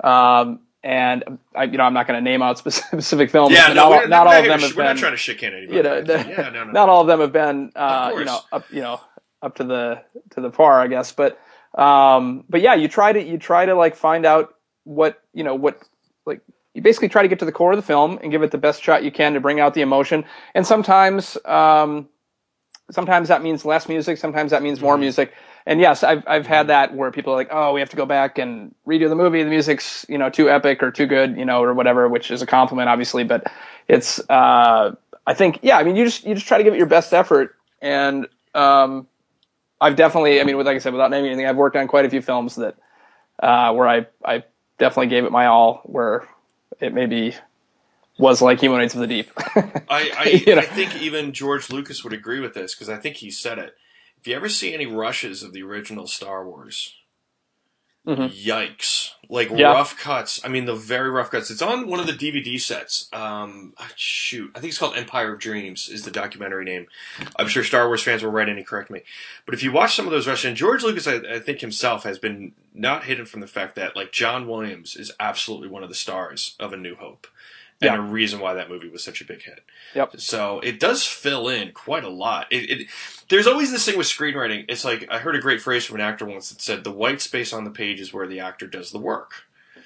um, and I, you know, I'm not going to name out specific, specific films. Yeah, but no, not, we're, all- not we're all of here them to- have we're been, not trying to chicane anybody. you know, the- yeah, no, no. not all of them have been, uh, Of you know, course. up, you know, up to the to the par, I guess. But, um, but yeah, you try to you try to like find out what you know what like you basically try to get to the core of the film and give it the best shot you can to bring out the emotion. And sometimes, um, sometimes that means less music. Sometimes that means more Mm-hmm. music. And yes, I've I've had that where people are like, oh, we have to go back and redo the movie. The music's, you know, too epic or too good, you know, or whatever, which is a compliment, obviously. But it's, uh, I think, yeah, I mean, you just you just try to give it your best effort. And um, I've definitely, I mean, with like I said, without naming anything, I've worked on quite a few films that uh, where I I definitely gave it my all, where it maybe was like Humanoids of the Deep. I, I, You know? I think even George Lucas would agree with this, because I think he said it. If you ever see any rushes of the original Star Wars, Mhm. yikes. Like Yeah. rough cuts. I mean, the very rough cuts. It's on one of the D V D sets. Um, shoot. I think it's called Empire of Dreams is the documentary name. I'm sure Star Wars fans will write in and correct me. But if you watch some of those rushes, and George Lucas, I, I think himself has been not hidden from the fact that, like, John Williams is absolutely one of the stars of A New Hope. And Yeah. a reason why that movie was such a big hit. Yep. So it does fill in quite a lot. It, it, there's always this thing with screenwriting. It's like, I heard a great phrase from an actor once that said, the white space on the page is where the actor does the work.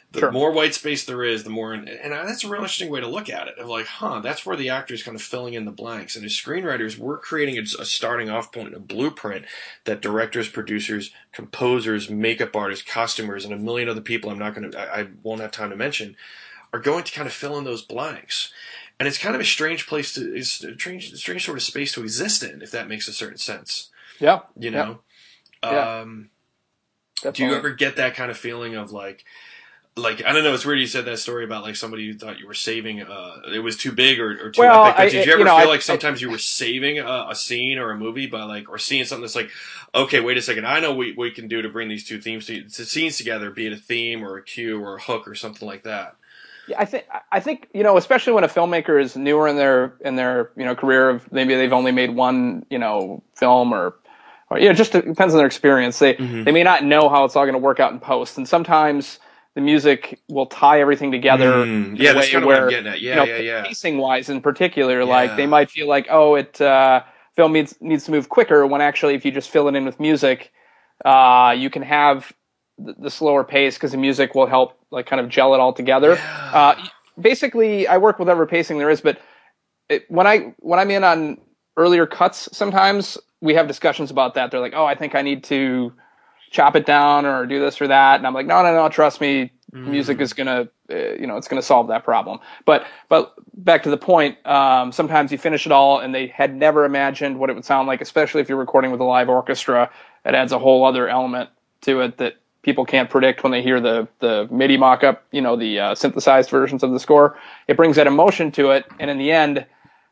the Sure. more white space there is, the more, and that's a real interesting way to look at it. Of like, huh, that's where the actor is kind of filling in the blanks, and as screenwriters, we're creating a, a starting off point, a blueprint that directors, producers, composers, makeup artists, costumers, and a million other people I'm not going to, I, I won't have time to mention, are going to kind of fill in those blanks. And it's kind of a strange place to, it's a strange, strange sort of space to exist in, if that makes a certain sense. Yeah. You know? Yeah. Um, Yeah. do you ever get that kind of feeling of like, like, I don't know, it's weird you said that story about like somebody you thought you were saving, uh, it was too big or, or too Well, epic, but I- did you ever you know, feel I- like sometimes you were saving a, a scene or a movie by like, or seeing something that's like, okay, wait a second, I know what we, we can do to bring these two themes, to, to scenes together, be it a theme or a cue or a hook or something like that? Yeah, I think I think you know, especially when a filmmaker is newer in their in their you know career, of maybe they've only made one you know film or, or you know, just depends on their experience. They Mm-hmm. they may not know how it's all going to work out in post, and sometimes the music will tie everything together. Mm, in yeah, a that's way kind of what I'm where, getting at. Yeah, you know, yeah, yeah. Pacing wise, in particular, Yeah. like they might feel like, oh, it uh, film needs needs to move quicker. When actually, if you just fill it in with music, uh, you can have the, the slower pace because the music will help like kind of gel it all together. Yeah. Uh, basically, I work with whatever pacing there is, but it, when I when I'm in on earlier cuts, sometimes we have discussions about that. They're like, "Oh, I think I need to chop it down or do this or that," and I'm like, "No, no, no, trust me, music is gonna, uh, you know, it's gonna solve that problem." But but back to the point, um, sometimes you finish it all, and they had never imagined what it would sound like, especially if you're recording with a live orchestra. It adds a whole other element to it that people can't predict when they hear the the MIDI mock-up, you know, the uh, synthesized versions of the score. It brings that emotion to it, and in the end,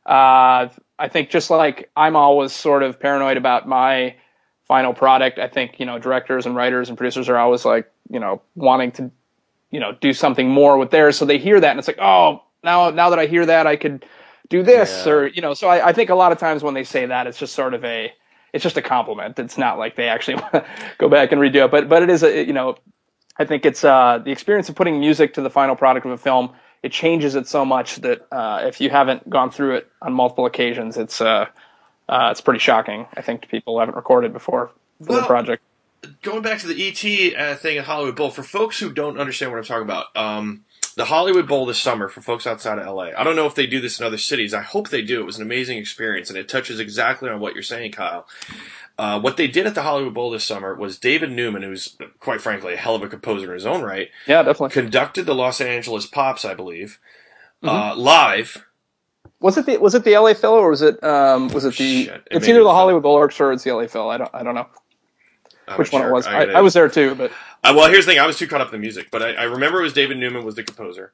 uh, I think just like I'm always sort of paranoid about my final product, I think, you know, directors and writers and producers are always like, you know, wanting to, you know, do something more with theirs. So they hear that, and it's like, oh, now now that I hear that, I could do this, Yeah. or, you know, so I, I think a lot of times when they say that, it's just sort of a, it's just a compliment. It's not like they actually want to go back and redo it, but but it is a, you know, I think it's uh, the experience of putting music to the final product of a film. It changes it so much that uh, if you haven't gone through it on multiple occasions, it's uh, uh, it's pretty shocking, I think, to people who haven't recorded before for Well, the project. Going back to the E T uh, thing at Hollywood Bowl, for folks who don't understand what I'm talking about, um, the Hollywood Bowl this summer, for folks outside of L A, I don't know if they do this in other cities. I hope they do. It was an amazing experience, and it touches exactly on what you're saying, Kyle. Uh, what they did at the Hollywood Bowl this summer was David Newman, who's, quite frankly, a hell of a composer in his own right, Yeah, definitely. conducted the Los Angeles Pops, I believe, Mm-hmm. uh, live. Was it the was it the L A Phil, or was it um, was it the? Shit, it it's may either be the the Hollywood Bowl Orchestra or it's the L A Phil. I don't I don't know I'm which not one it sure. was. I I, gotta- I was there too, but Uh, well, here's the thing. I was too caught up in the music, but I, I remember it was David Newman was the composer.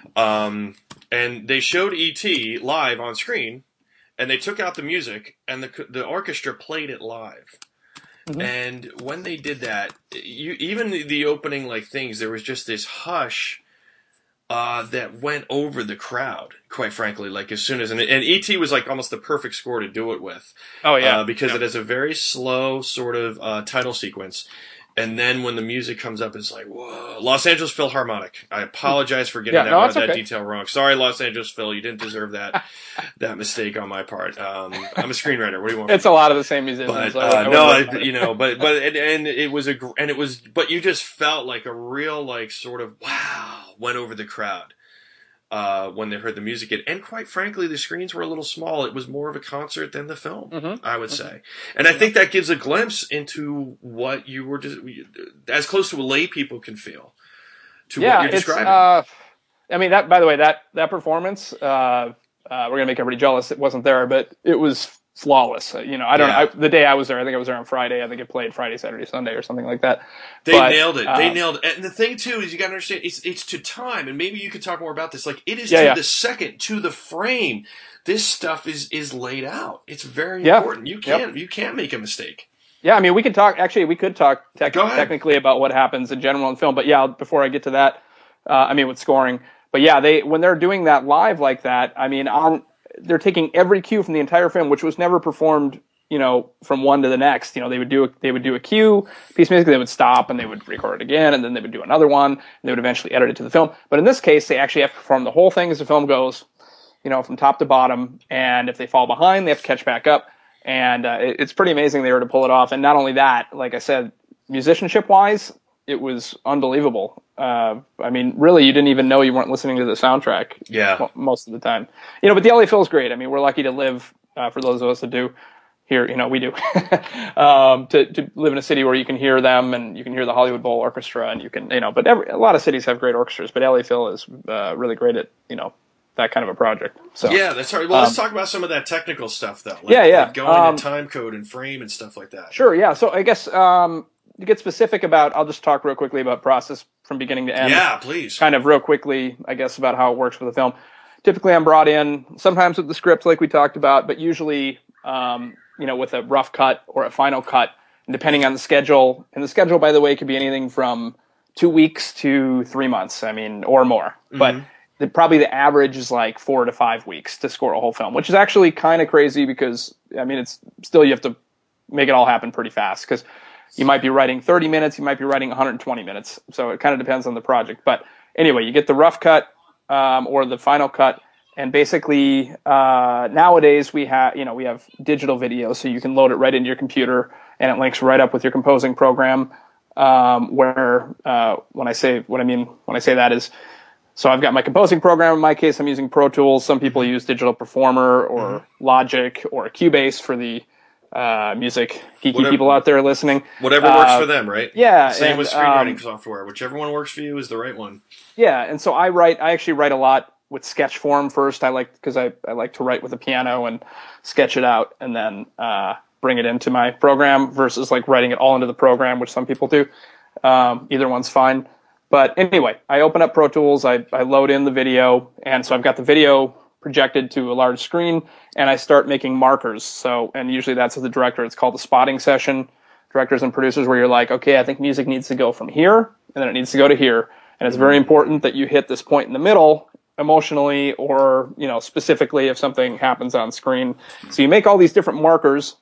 Um, and they showed E T live on screen, and they took out the music, and the the orchestra played it live. Mhm. And when they did that, you even the, the opening like things, there was just this hush uh, that went over the crowd. Quite frankly, like as soon as and, and E T was like almost the perfect score to do it with. oh yeah, Uh, because yeah. it has a very slow sort of uh, title sequence. And then when the music comes up, it's like, whoa. Los Angeles Philharmonic. I apologize for getting Yeah, that, no, one- it's that okay. detail wrong. Sorry, Los Angeles Phil. You didn't deserve that that mistake on my part. Um, I'm a screenwriter. What do you want? It's a lot of the same musicians. But so I- I uh, no, wouldn't worry I, you know, but but and, and it was a gr- and it was, but you just felt like a real like sort of wow went over the crowd uh, when they heard the music. And, and quite frankly, the screens were a little small. It was more of a concert than the film, Mhm. I would say. And I think that gives a glimpse into what you were just as close to a lay people can feel to yeah, what you're it's. describing. Uh, I mean, that. By the way, that that performance, uh, uh, we're gonna make everybody jealous. It wasn't there, but it was flawless. Uh, you know, I don't Yeah. know. I, the day I was there, I think I was there on Friday. I think it played Friday, Saturday, Sunday, or something like that. They But, nailed it. They uh, nailed it. And the thing too is you got to understand it's it's to time, and maybe you could talk more about this. Like it is Yeah, to yeah. the second, to the frame. This stuff is is laid out. It's very Yeah. important. You can't you can't make a mistake. Yeah, I mean, we could talk. Actually, we could talk tec- Go ahead. technically about what happens in general in film. But yeah, before I get to that, uh, I mean, with scoring. But yeah, they when they're doing that live like that, I mean, on they're taking every cue from the entire film, which was never performed, you know, from one to the next. You know, they would do a, they would do a cue piece of music, they would stop and they would record it again, and then they would do another one, and they would eventually edit it to the film. But in this case, they actually have to perform the whole thing as the film goes, you know, from top to bottom. And if they fall behind, they have to catch back up. And uh, it, it's pretty amazing they were to pull it off. And not only that, like I said, musicianship wise, it was unbelievable. Uh, I mean, really, you didn't even know you weren't listening to the soundtrack. Yeah. Most of the time, you know. But the L A Phil's great. I mean, we're lucky to live. Uh, for those of us that do here, you know, we do. um, to to live in a city where you can hear them, and you can hear the Hollywood Bowl Orchestra, and you can, you know. But every, a lot of cities have great orchestras, but L A Phil is uh, really great at, you know, that kind of a project. So yeah, that's right. Well, let's um, talk about some of that technical stuff, though. Like, yeah, yeah. Like going um, to time code and frame and stuff like that. Sure. Yeah. So I guess um, to get specific about, I'll just talk real quickly about process from beginning to end. Yeah, please. Kind of real quickly, I guess, about how it works with a film. Typically, I'm brought in sometimes with the script, like we talked about, but usually, um, you know, with a rough cut or a final cut, and depending on the schedule. And the schedule, by the way, could be anything from two weeks to three months. I mean, or more. Mm-hmm. But the, probably the average is like four to five weeks to score a whole film, which is actually kind of crazy because, I mean, it's still, you have to make it all happen pretty fast because you might be writing thirty minutes, you might be writing one hundred twenty minutes. So it kind of depends on the project. But anyway, you get the rough cut um, or the final cut. And basically, uh, nowadays we have, you know, we have digital video, so you can load it right into your computer, and it links right up with your composing program. Um, where uh, when I say what I mean when I say that is, so I've got my composing program. In my case, I'm using Pro Tools. Some people use Digital Performer or mm-hmm. Logic or Cubase for the uh, music geeky whatever, people out there listening. Whatever uh, works for them, right? Yeah. Same and, with screenwriting um, software. Whichever one works for you is the right one. Yeah, and so I write. I actually write a lot with sketch form first. I like because I, I like to write with a piano and sketch it out and then uh, bring it into my program versus like writing it all into the program, which some people do. Um, either one's fine. But anyway, I open up Pro Tools, I, I load in the video, and so I've got the video projected to a large screen, and I start making markers. So, and usually that's with the director. It's called the spotting session, directors and producers, where you're like, okay, I think music needs to go from here, and then it needs to go to here. And it's very important that you hit this point in the middle emotionally or, you know, specifically if something happens on screen. So you make all these different markers,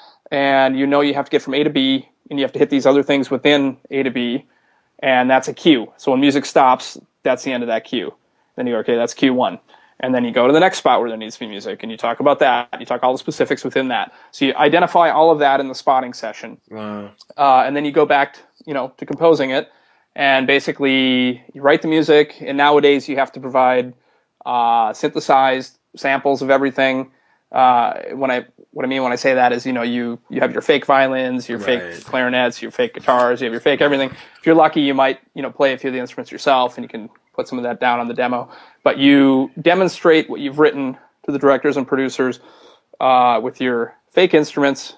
and you know you have to get from A to B, and you have to hit these other things within A to B, and that's a cue. So when music stops, that's the end of that cue. Then you go, okay, that's cue one. And then you go to the next spot where there needs to be music, and you talk about that. You talk all the specifics within that. So you identify all of that in the spotting session. Wow. Uh, and then you go back, to, you know, to composing it. And basically, you write the music, and nowadays you have to provide uh, synthesized samples of everything. Uh, when I what I mean when I say that is, you know, you you have your fake violins, your right. fake clarinets, your fake guitars, you have your fake everything. If you're lucky, you might, you know, play a few of the instruments yourself, and you can put some of that down on the demo. But you demonstrate what you've written to the directors and producers uh, with your fake instruments.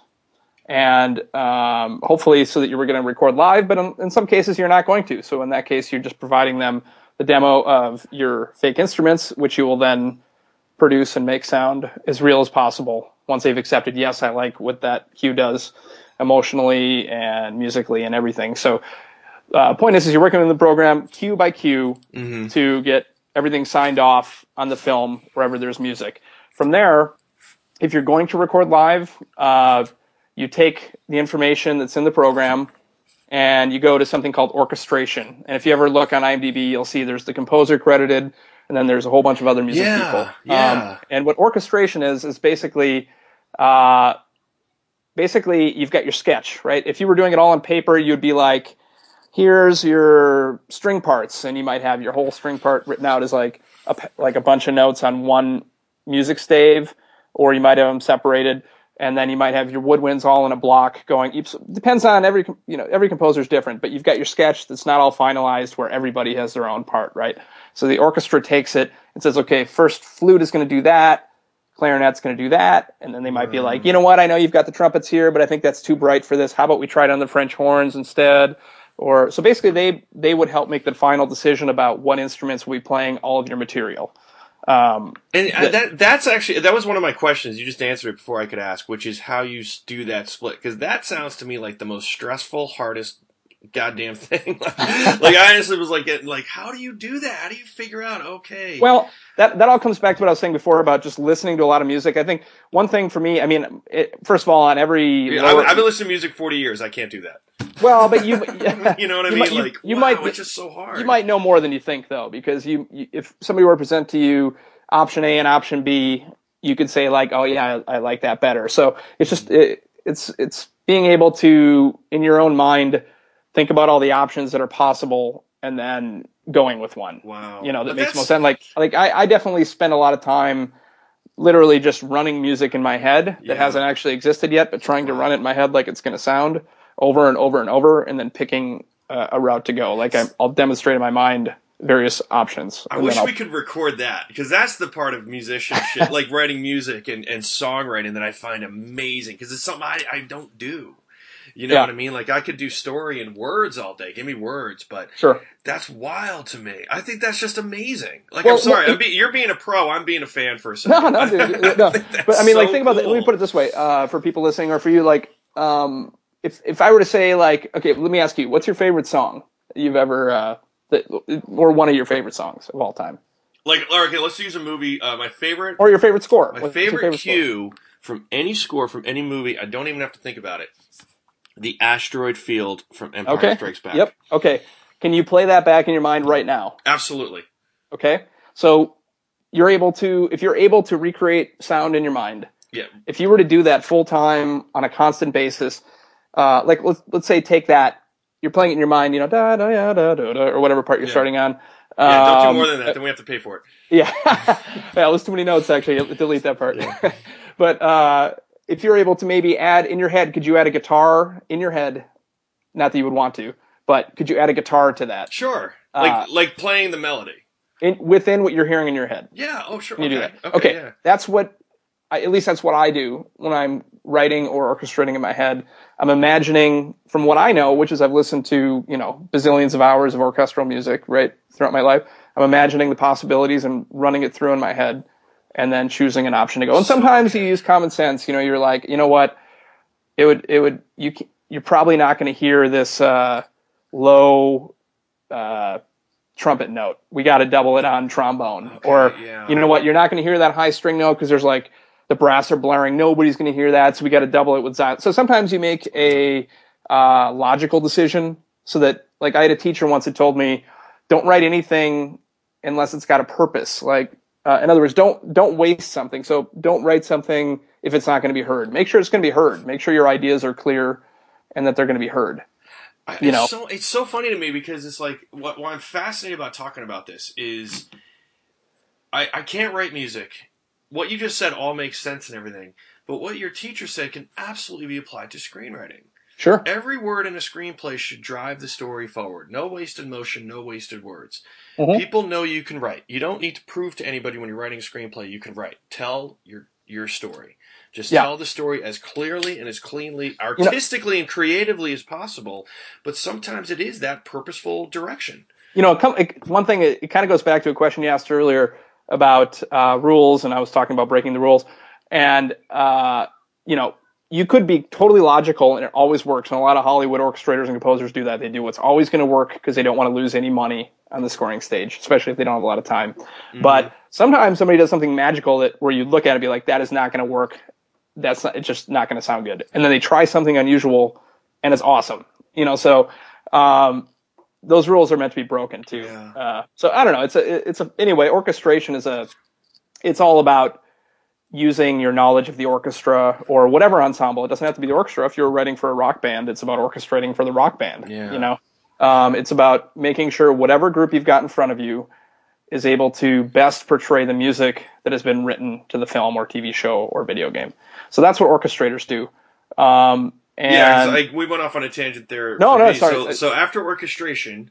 And um, hopefully so that you were going to record live, but in, in some cases you're not going to. So in that case, you're just providing them the demo of your fake instruments, which you will then produce and make sound as real as possible once they've accepted, yes, I like what that cue does emotionally and musically and everything. So uh, point is, is you're working in the program cue by cue mm-hmm. to get everything signed off on the film wherever there's music. From there, if you're going to record live, uh, you take the information that's in the program and you go to something called orchestration. And if you ever look on IMDb, you'll see there's the composer credited, and then there's a whole bunch of other music yeah, people. Yeah. Um, and what orchestration is, is basically, uh, basically you've got your sketch, right? If you were doing it all on paper, you'd be like, here's your string parts, and you might have your whole string part written out as like a, like a bunch of notes on one music stave, or you might have them separated. And then you might have your woodwinds all in a block going. Depends on every, you know, every composer's different, but you've got your sketch that's not all finalized where everybody has their own part, right? So the orchestra takes it and says, okay, first flute is going to do that, clarinet's going to do that, and then they might be like, you know what, I know you've got the trumpets here, but I think that's too bright for this. How about we try it on the French horns instead? Or so basically, they they would help make the final decision about what instruments will be playing all of your material. Um, and that, that that's actually, that was one of my questions. You just answered it before I could ask, which is how you do that split. Cause that sounds to me like the most stressful, hardest goddamn thing. like, like I honestly was like, like, how do you do that? How do you figure out, okay. Well, that, that all comes back to what I was saying before about just listening to a lot of music. I think one thing for me, I mean, it, first of all, on every, yeah, lower, I've, I've been listening to music forty years. I can't do that. Well, but you, you know what I you mean? Might, you, like, you wow, might, it's just so hard. You might know more than you think though, because you, you if somebody were to present to you option A and option B, you could say like, oh yeah, I, I like that better. So it's just, it, it's, it's being able to, in your own mind, think about all the options that are possible, and then going with one. Wow. You know, that But makes that's- most sense. Like, like I, I definitely spend a lot of time literally just running music in my head that Yeah. hasn't actually existed yet, but trying to Wow. run it in my head like it's going to sound over and over and over, and then picking uh, a route to go. Like I'm, I'll demonstrate in my mind various options. I and wish then I'll- we could record that, because that's the part of musicianship, like writing music and, and songwriting, that I find amazing, because it's something I, I don't do. You know Yeah. what I mean? Like, I could do story and words all day. Give me words, but Sure. that's wild to me. I think that's just amazing. Like, Well, I'm sorry, no, I'm be, you're being a pro. I'm being a fan for a second. No, no, dude, no. think that's But I mean, like, so think about it. Let me cool. put it this way, uh, for people listening, or for you, like, um, if if I were to say, like, okay, let me ask you, what's your favorite song that you've ever, uh, that, or one of your favorite songs of all time, Like, okay, let's use a movie. Uh, my favorite, or your favorite score? my What's your favorite, score? cue from any score from any movie. I don't even have to think about it. The asteroid field from Empire Okay. Strikes Back. Yep. Okay. Can you play that back in your mind right now? Absolutely. Okay. So you're able to, if you're able to recreate sound in your mind, Yeah. if you were to do that full time on a constant basis, uh, like let's let's say take that, you're playing it in your mind, you know, da da da da da, da or whatever part you're Yeah. starting on. Yeah, don't do Um, more than that. Then we have to pay for it. Yeah, yeah, there's too many notes actually. Delete that part. But uh, if you're able to maybe add in your head, could you add a guitar in your head? Not that you would want to, but could you add a guitar to that Sure. Like Uh, like playing the melody. in, within what you're hearing in your head? Yeah. Oh, sure. Can you okay. do that? Okay. Okay, Yeah. that's what. I, at least that's what I do when I'm writing or orchestrating in my head. I'm imagining from what I know, which is I've listened to, you know, bazillions of hours of orchestral music, right, throughout my life. I'm imagining the possibilities and running it through in my head and then choosing an option to go. And sometimes you use common sense, you know, you're like, you know what, it would, it would, you, c- you're probably not going to hear this, uh, low, uh, trumpet note. We got to double it on trombone. Okay, or, yeah. you know what, you're not going to hear that high string note because there's like, the brass are blaring. Nobody's going to hear that. So we got to double it with xylophone. So sometimes you make a, uh, logical decision so that, like, I had a teacher once that told me, don't write anything unless it's got a purpose. Like, uh, in other words, don't, don't waste something. So don't write something if it's not going to be heard. Make sure it's going to be heard. Make sure your ideas are clear and that they're going to be heard. I- You it's know. so it's so funny to me, because it's like what why I'm fascinated about talking about this is I I can't write music. What you just said all makes sense and everything, but what your teacher said can absolutely be applied to screenwriting. Sure. Every word in a screenplay should drive the story forward. No wasted motion, no wasted words. Mhm. People know you can write. You don't need to prove to anybody when you're writing a screenplay you can write. Tell your your story. Just Yeah. tell the story as clearly and as cleanly, artistically and creatively as possible. But sometimes it is that purposeful direction. You know, it come, it, one thing, it, it kind of goes back to a question you asked earlier about uh, rules, and I was talking about breaking the rules. And, uh, you know, you could be totally logical, and it always works. And a lot of Hollywood orchestrators and composers do that. They do what's always going to work because they don't want to lose any money on the scoring stage, especially if they don't have a lot of time. Mm-hmm. But sometimes somebody does something magical that where you look at it and be like, that is not going to work. That's not, it's just not going to sound good. And then they try something unusual, and it's awesome. You know, so um, those rules are meant to be broken too. Yeah. Uh, so I don't know. It's a, it's a, anyway, orchestration is a, it's all about using your knowledge of the orchestra or whatever ensemble. It doesn't have to be the orchestra. If you're writing for a rock band, it's about orchestrating for the rock band. Yeah. You know, um, it's about making sure whatever group you've got in front of you is able to best portray the music that has been written to the film or T V show or video game. So that's what orchestrators do. Um, and Yeah, it's like we went off on a tangent there. No, for no, me. sorry. So, so after orchestration,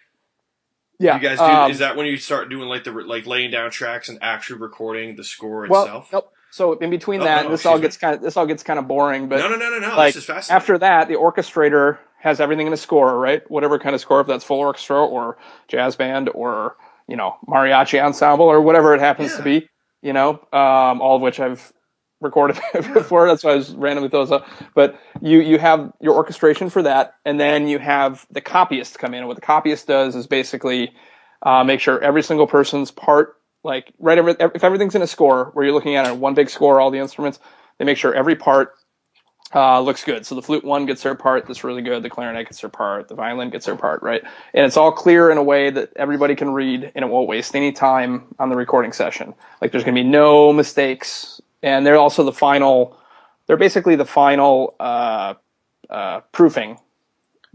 yeah, you guys do. um, is that when you start doing like the like laying down tracks and actually recording the score well, itself? nope. So in between Oh, that, no, this all excuse gets kind of this all gets kind of boring. But no, no, no, no, no. like This is fascinating. after that, the orchestrator has everything in a score, right? Whatever kind of score, if that's full orchestra or jazz band or, you know, mariachi ensemble or whatever it happens Yeah. to be, you know, um, all of which I've recorded before. That's why I was randomly throws up. But you you have your orchestration for that, and then you have the copyist come in. And what the copyist does is basically uh, make sure every single person's part, like right, every, if everything's in a score where you're looking at it, one big score, all the instruments, they make sure every part uh, looks good. So the flute one gets their part that's really good. The clarinet gets their part. The violin gets their part, right? And it's all clear in a way that everybody can read, and it won't waste any time on the recording session. Like there's going to be no mistakes. And they're also the final, they're basically the final uh, uh, proofing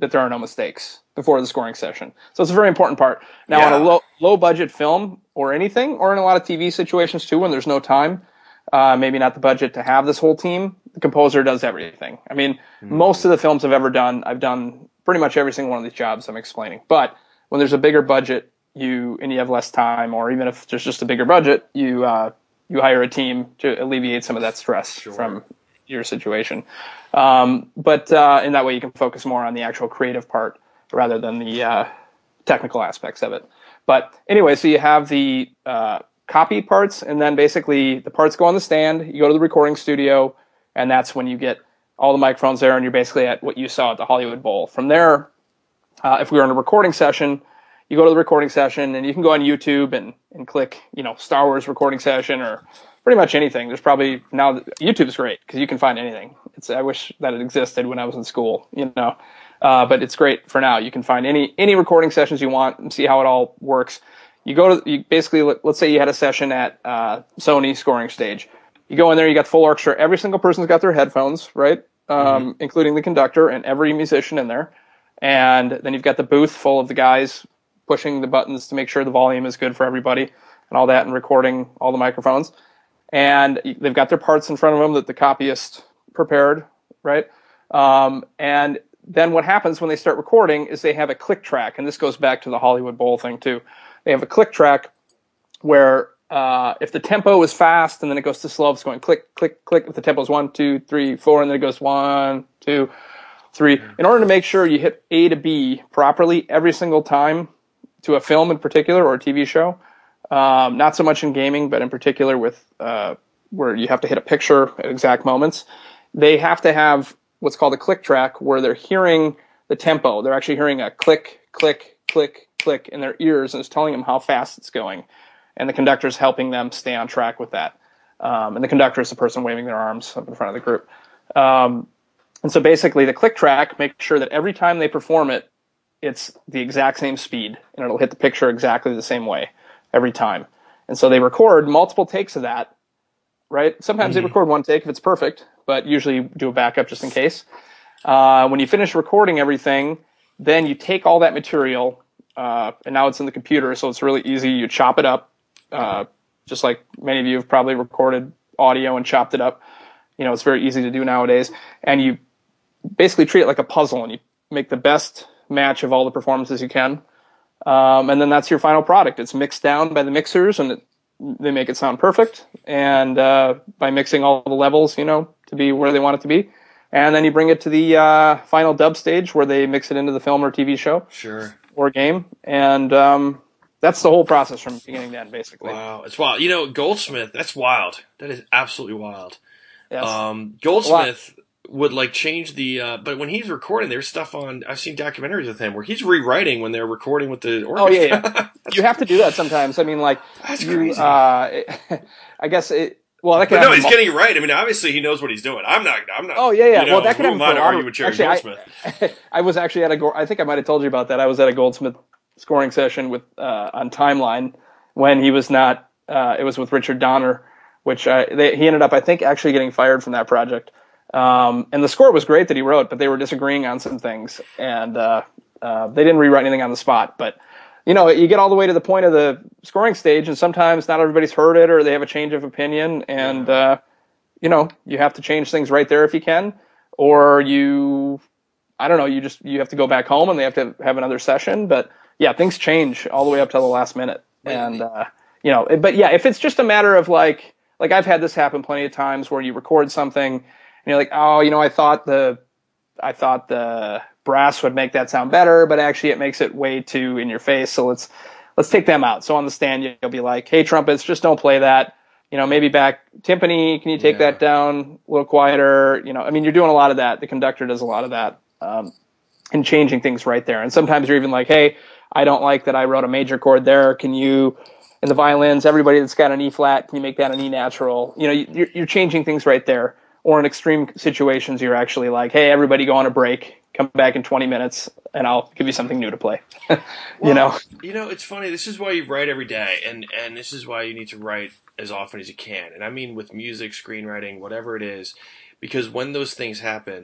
that there are no mistakes before the scoring session. So it's a very important part. Now, Yeah. on a low low budget film or anything, or in a lot of T V situations too, when there's no time, uh, maybe not the budget to have this whole team, the composer does everything. I mean, mm. most of the films I've ever done, I've done pretty much every single one of these jobs I'm explaining. But when there's a bigger budget, you and you have less time, or even if there's just a bigger budget, you uh, you hire a team to alleviate some of that stress sure. from your situation. Um, but uh, in that way, you can focus more on the actual creative part rather than the uh, technical aspects of it. But anyway, so you have the uh, copy parts, and then basically the parts go on the stand. You go to the recording studio, and that's when you get all the microphones there, and you're basically at what you saw at the Hollywood Bowl. From there, uh, if we were in a recording session, you go to the recording session, and you can go on YouTube and, and click, you know, Star Wars recording session or pretty much anything. There's probably now YouTube's great because you can find anything. It's I wish that it existed when I was in school, you know, uh, but it's great for now. You can find any any recording sessions you want and see how it all works. You go to you basically let's say you had a session at uh, Sony scoring stage. You go in there, you got full orchestra. Every single person's got their headphones, right, um, mm-hmm. including the conductor and every musician in there. And then you've got the booth full of the guys pushing the buttons to make sure the volume is good for everybody and all that, and recording all the microphones. And they've got their parts in front of them that the copyist prepared, right? Um, and then what happens when they start recording is they have a click track, and this goes back to the Hollywood Bowl thing too. They have a click track where uh, if the tempo is fast and then it goes to slow, it's going click, click, click. If the tempo is one, two, three, four, and then it goes one, two, three. In order to make sure you hit A to B properly every single time to a film in particular or a T V show, Um, not so much in gaming, but in particular with uh, where you have to hit a picture at exact moments. They have to have what's called a click track where they're hearing the tempo. They're actually hearing a click, click, click, click in their ears, and it's telling them how fast it's going. And the conductor is helping them stay on track with that. Um, and the conductor is the person waving their arms up in front of the group. Um, and so basically the click track makes sure that every time they perform it, it's the exact same speed, and it'll hit the picture exactly the same way every time. And so they record multiple takes of that, right? Sometimes mm-hmm. they record one take if it's perfect, but usually do a backup just in case. Uh, when you finish recording everything, then you take all that material, uh, and now it's in the computer, so it's really easy. You chop it up, uh, just like many of you have probably recorded audio and chopped it up. You know, it's very easy to do nowadays. And you basically treat it like a puzzle, and you make the best match of all the performances you can. Um, and then that's your final product. It's mixed down by the mixers, and it, they make it sound perfect. And uh, by mixing all the levels, you know, to be where they want it to be. And then you bring it to the uh, final dub stage where they mix it into the film or T V show. Sure. Or game. And um, that's the whole process from beginning to end, basically. Wow. It's wild. You know, Goldsmith, that's wild. That is absolutely wild. Yes. Um, Goldsmith would like change the, uh, but when he's recording, there's stuff on, I've seen documentaries with him where he's rewriting when they're recording with the orchestra. Oh, yeah, yeah. You have to do that sometimes. I mean, like, that's you, crazy. Uh, I guess it, well, that could but no, he's mul- getting it right. I mean, obviously he knows what he's doing. I'm not, I'm not. Oh, yeah, yeah. You know, well, that could who happen am I for to a lot argue of, with Jerry actually, Goldsmith? I, I was actually at a, I think I might have told you about that. I was at a Goldsmith scoring session with, uh, on Timeline when he was not, uh, it was with Richard Donner, which I, they, he ended up, I think, actually getting fired from that project. Um, and the score was great that he wrote, but they were disagreeing on some things, and uh, uh, they didn't rewrite anything on the spot. But, you know, you get all the way to the point of the scoring stage, and sometimes not everybody's heard it, or they have a change of opinion, and, uh, you know, you have to change things right there if you can, or you, I don't know, you just, you have to go back home, and they have to have another session. But, yeah, things change all the way up till the last minute. And, uh, you know, but, yeah, if it's just a matter of, like, like I've had this happen plenty of times where you record something, and you're like, oh, you know, I thought the, I thought the brass would make that sound better, but actually it makes it way too in your face. So let's, let's take them out. So on the stand, you'll be like, hey, trumpets, just don't play that. You know, maybe back timpani, can you take yeah. that down a little quieter? You know, I mean, you're doing a lot of that. The conductor does a lot of that, um, and changing things right there. And sometimes you're even like, hey, I don't like that I wrote a major chord there. Can you, in the violins, everybody that's got an E flat, can you make that an E natural? You know, you're, you're changing things right there. Or in extreme situations, you're actually like, hey, everybody go on a break, come back in twenty minutes, and I'll give you something new to play. you well, know? You know, it's funny. This is why you write every day, and, and this is why you need to write as often as you can. And I mean with music, screenwriting, whatever it is, because when those things happen,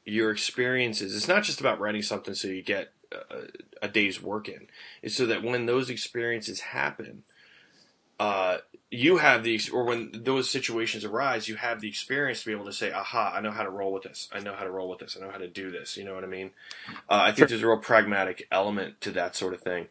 your experiences, it's not just about writing something so you get a, a day's work in. It's so that when those experiences happen, uh, you have the, or when those situations arise, you have the experience to be able to say, aha, I know how to roll with this. I know how to roll with this. I know how to do this. You know what I mean? Uh, I think sure. there's a real pragmatic element to that sort of thing.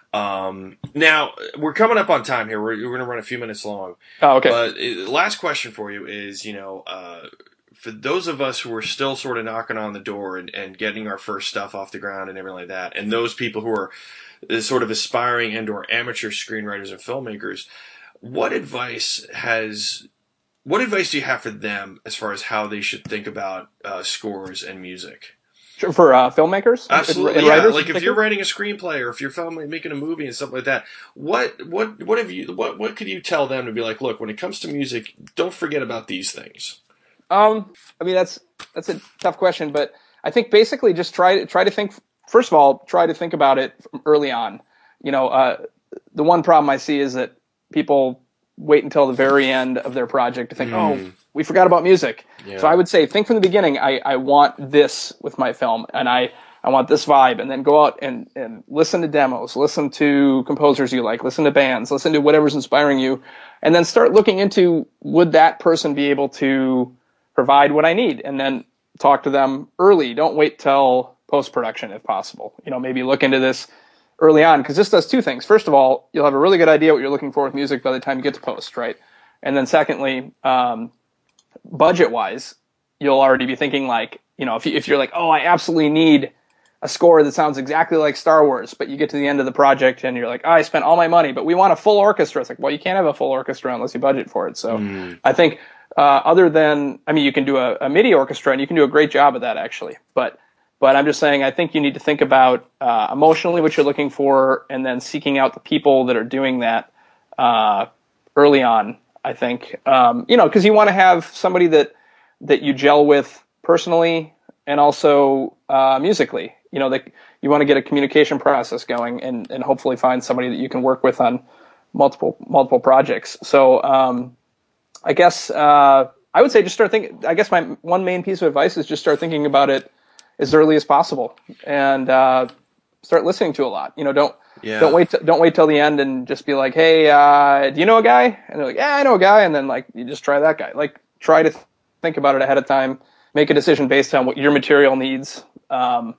Um, now, we're coming up on time here. We're, we're going to run a few minutes long. Oh, okay. But uh, last question for you is, you know, uh, for those of us who are still sort of knocking on the door and, and getting our first stuff off the ground and everything like that, and those people who are sort of aspiring and or amateur screenwriters and filmmakers, what advice has, what advice do you have for them as far as how they should think about uh, scores and music? For uh, filmmakers? Absolutely, and, and yeah. Like if you're writing a screenplay or if you're film, making a movie and stuff like that, what what what have you what what could you tell them to be like? Look, when it comes to music, don't forget about these things. Um, I mean that's that's a tough question, but I think basically just try to try to think. First of all, try to think about it from early on. You know, uh, the one problem I see is that people wait until the very end of their project to think, mm. oh, we forgot about music. Yeah. So I would say, think from the beginning, I, I want this with my film, and I, I want this vibe, and then go out and, and listen to demos, listen to composers you like, listen to bands, listen to whatever's inspiring you, and then start looking into, would that person be able to provide what I need? And then talk to them early. Don't wait till post-production if possible. You know, maybe look into this early on, because this does two things. First of all, you'll have a really good idea what you're looking for with music by the time you get to post, right? And then secondly, um, budget-wise, you'll already be thinking like, you know, if, you, if you're like, oh, I absolutely need a score that sounds exactly like Star Wars, but you get to the end of the project and you're like, oh, I spent all my money, but we want a full orchestra. It's like, well, you can't have a full orchestra unless you budget for it. So mm. I think uh, other than, I mean, you can do a, a MIDI orchestra and you can do a great job of that actually, but But I'm just saying, I think you need to think about uh, emotionally what you're looking for, and then seeking out the people that are doing that uh, early on. I think, um, you know, because you want to have somebody that that you gel with personally and also uh, musically. You know, that you want to get a communication process going, and, and hopefully find somebody that you can work with on multiple multiple projects. So um, I guess uh, I would say just start thinking. I guess my one main piece of advice is just start thinking about it as early as possible, and uh, start listening to a lot. You know, don't yeah. don't wait t- don't wait till the end and just be like, hey, uh, do you know a guy? And they're like, yeah, I know a guy. And then like you just try that guy. Like try to th- think about it ahead of time. Make a decision based on what your material needs. Um,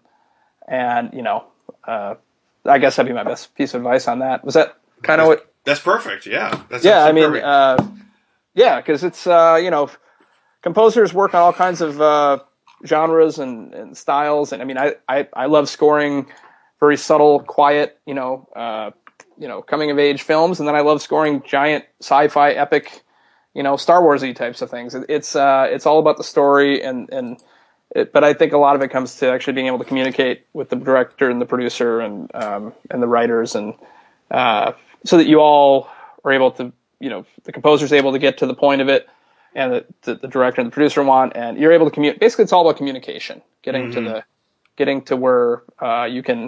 and you know, uh, I guess that'd be my best piece of advice on that. Was that kind of what? That's perfect. Yeah. That's yeah. I mean, uh, yeah, because it's uh, you know, composers work on all kinds of uh, genres and, and styles, and I mean, I, I, I love scoring very subtle, quiet, you know, uh, you know, coming of age films, and then I love scoring giant sci-fi epic, you know, Star Warsy types of things. It, it's uh, it's all about the story, and and it, but I think a lot of it comes to actually being able to communicate with the director and the producer and um, and the writers, and uh, so that you all are able to, you know, the composer's able to get to the point of it, and the, the, the director and the producer want, and you're able to communicate. Basically, it's all about communication, getting mm-hmm. to the, getting to where uh, you can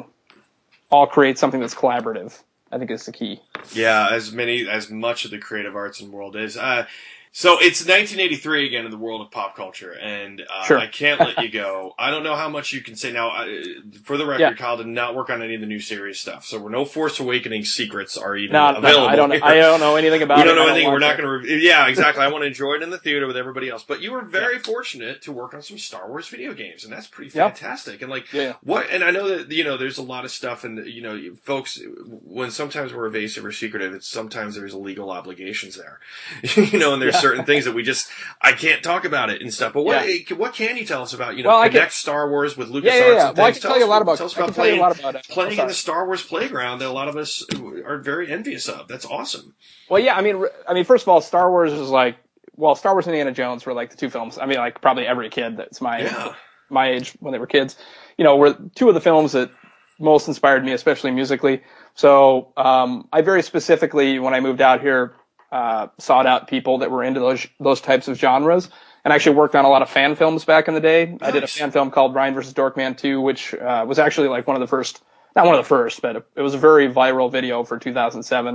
all create something that's collaborative. I think is the key. Yeah, as many as much of the creative arts in the world is. Uh, so it's nineteen eighty-three again in the world of pop culture, and uh, sure. I can't let you go. I don't know how much you can say now. I, for the record, yeah. Kyle did not work on any of the new series stuff, so we're no Force Awakens secrets are even no, available. No, I don't. Know, I don't know anything about we it. We don't know don't anything. We're not going to. Re- yeah, exactly. I want to enjoy it in the theater with everybody else. But you were very yeah. fortunate to work on some Star Wars video games, and that's pretty fantastic. Yep. And like yeah. what? And I know that you know there's a lot of stuff, and you know, folks, when sometimes we're evasive or secretive, it's sometimes there's legal obligations there, you know, and there's yeah. certain things that we just. I can't talk about it and stuff, but what yeah. what can you tell us about, you know, well, connect can, Star Wars with LucasArts yeah, yeah, yeah. and things? Well, I can tell, tell you a lot about, tell us I about can playing, tell you a lot about it. playing in the Star Wars playground that a lot of us are very envious of. That's awesome. Well, yeah, I mean, I mean, first of all, Star Wars is like, well, Star Wars and Indiana Jones were like the two films. I mean, like probably every kid that's my yeah. my age when they were kids, you know, were two of the films that most inspired me, especially musically. So um, I very specifically, when I moved out here, uh, sought out people that were into those those types of genres. And actually worked on a lot of fan films back in the day. Nice. I did a fan film called Ryan versus Dorkman two, which uh, was actually like one of the first, not one of the first, but it was a very viral video for two thousand seven.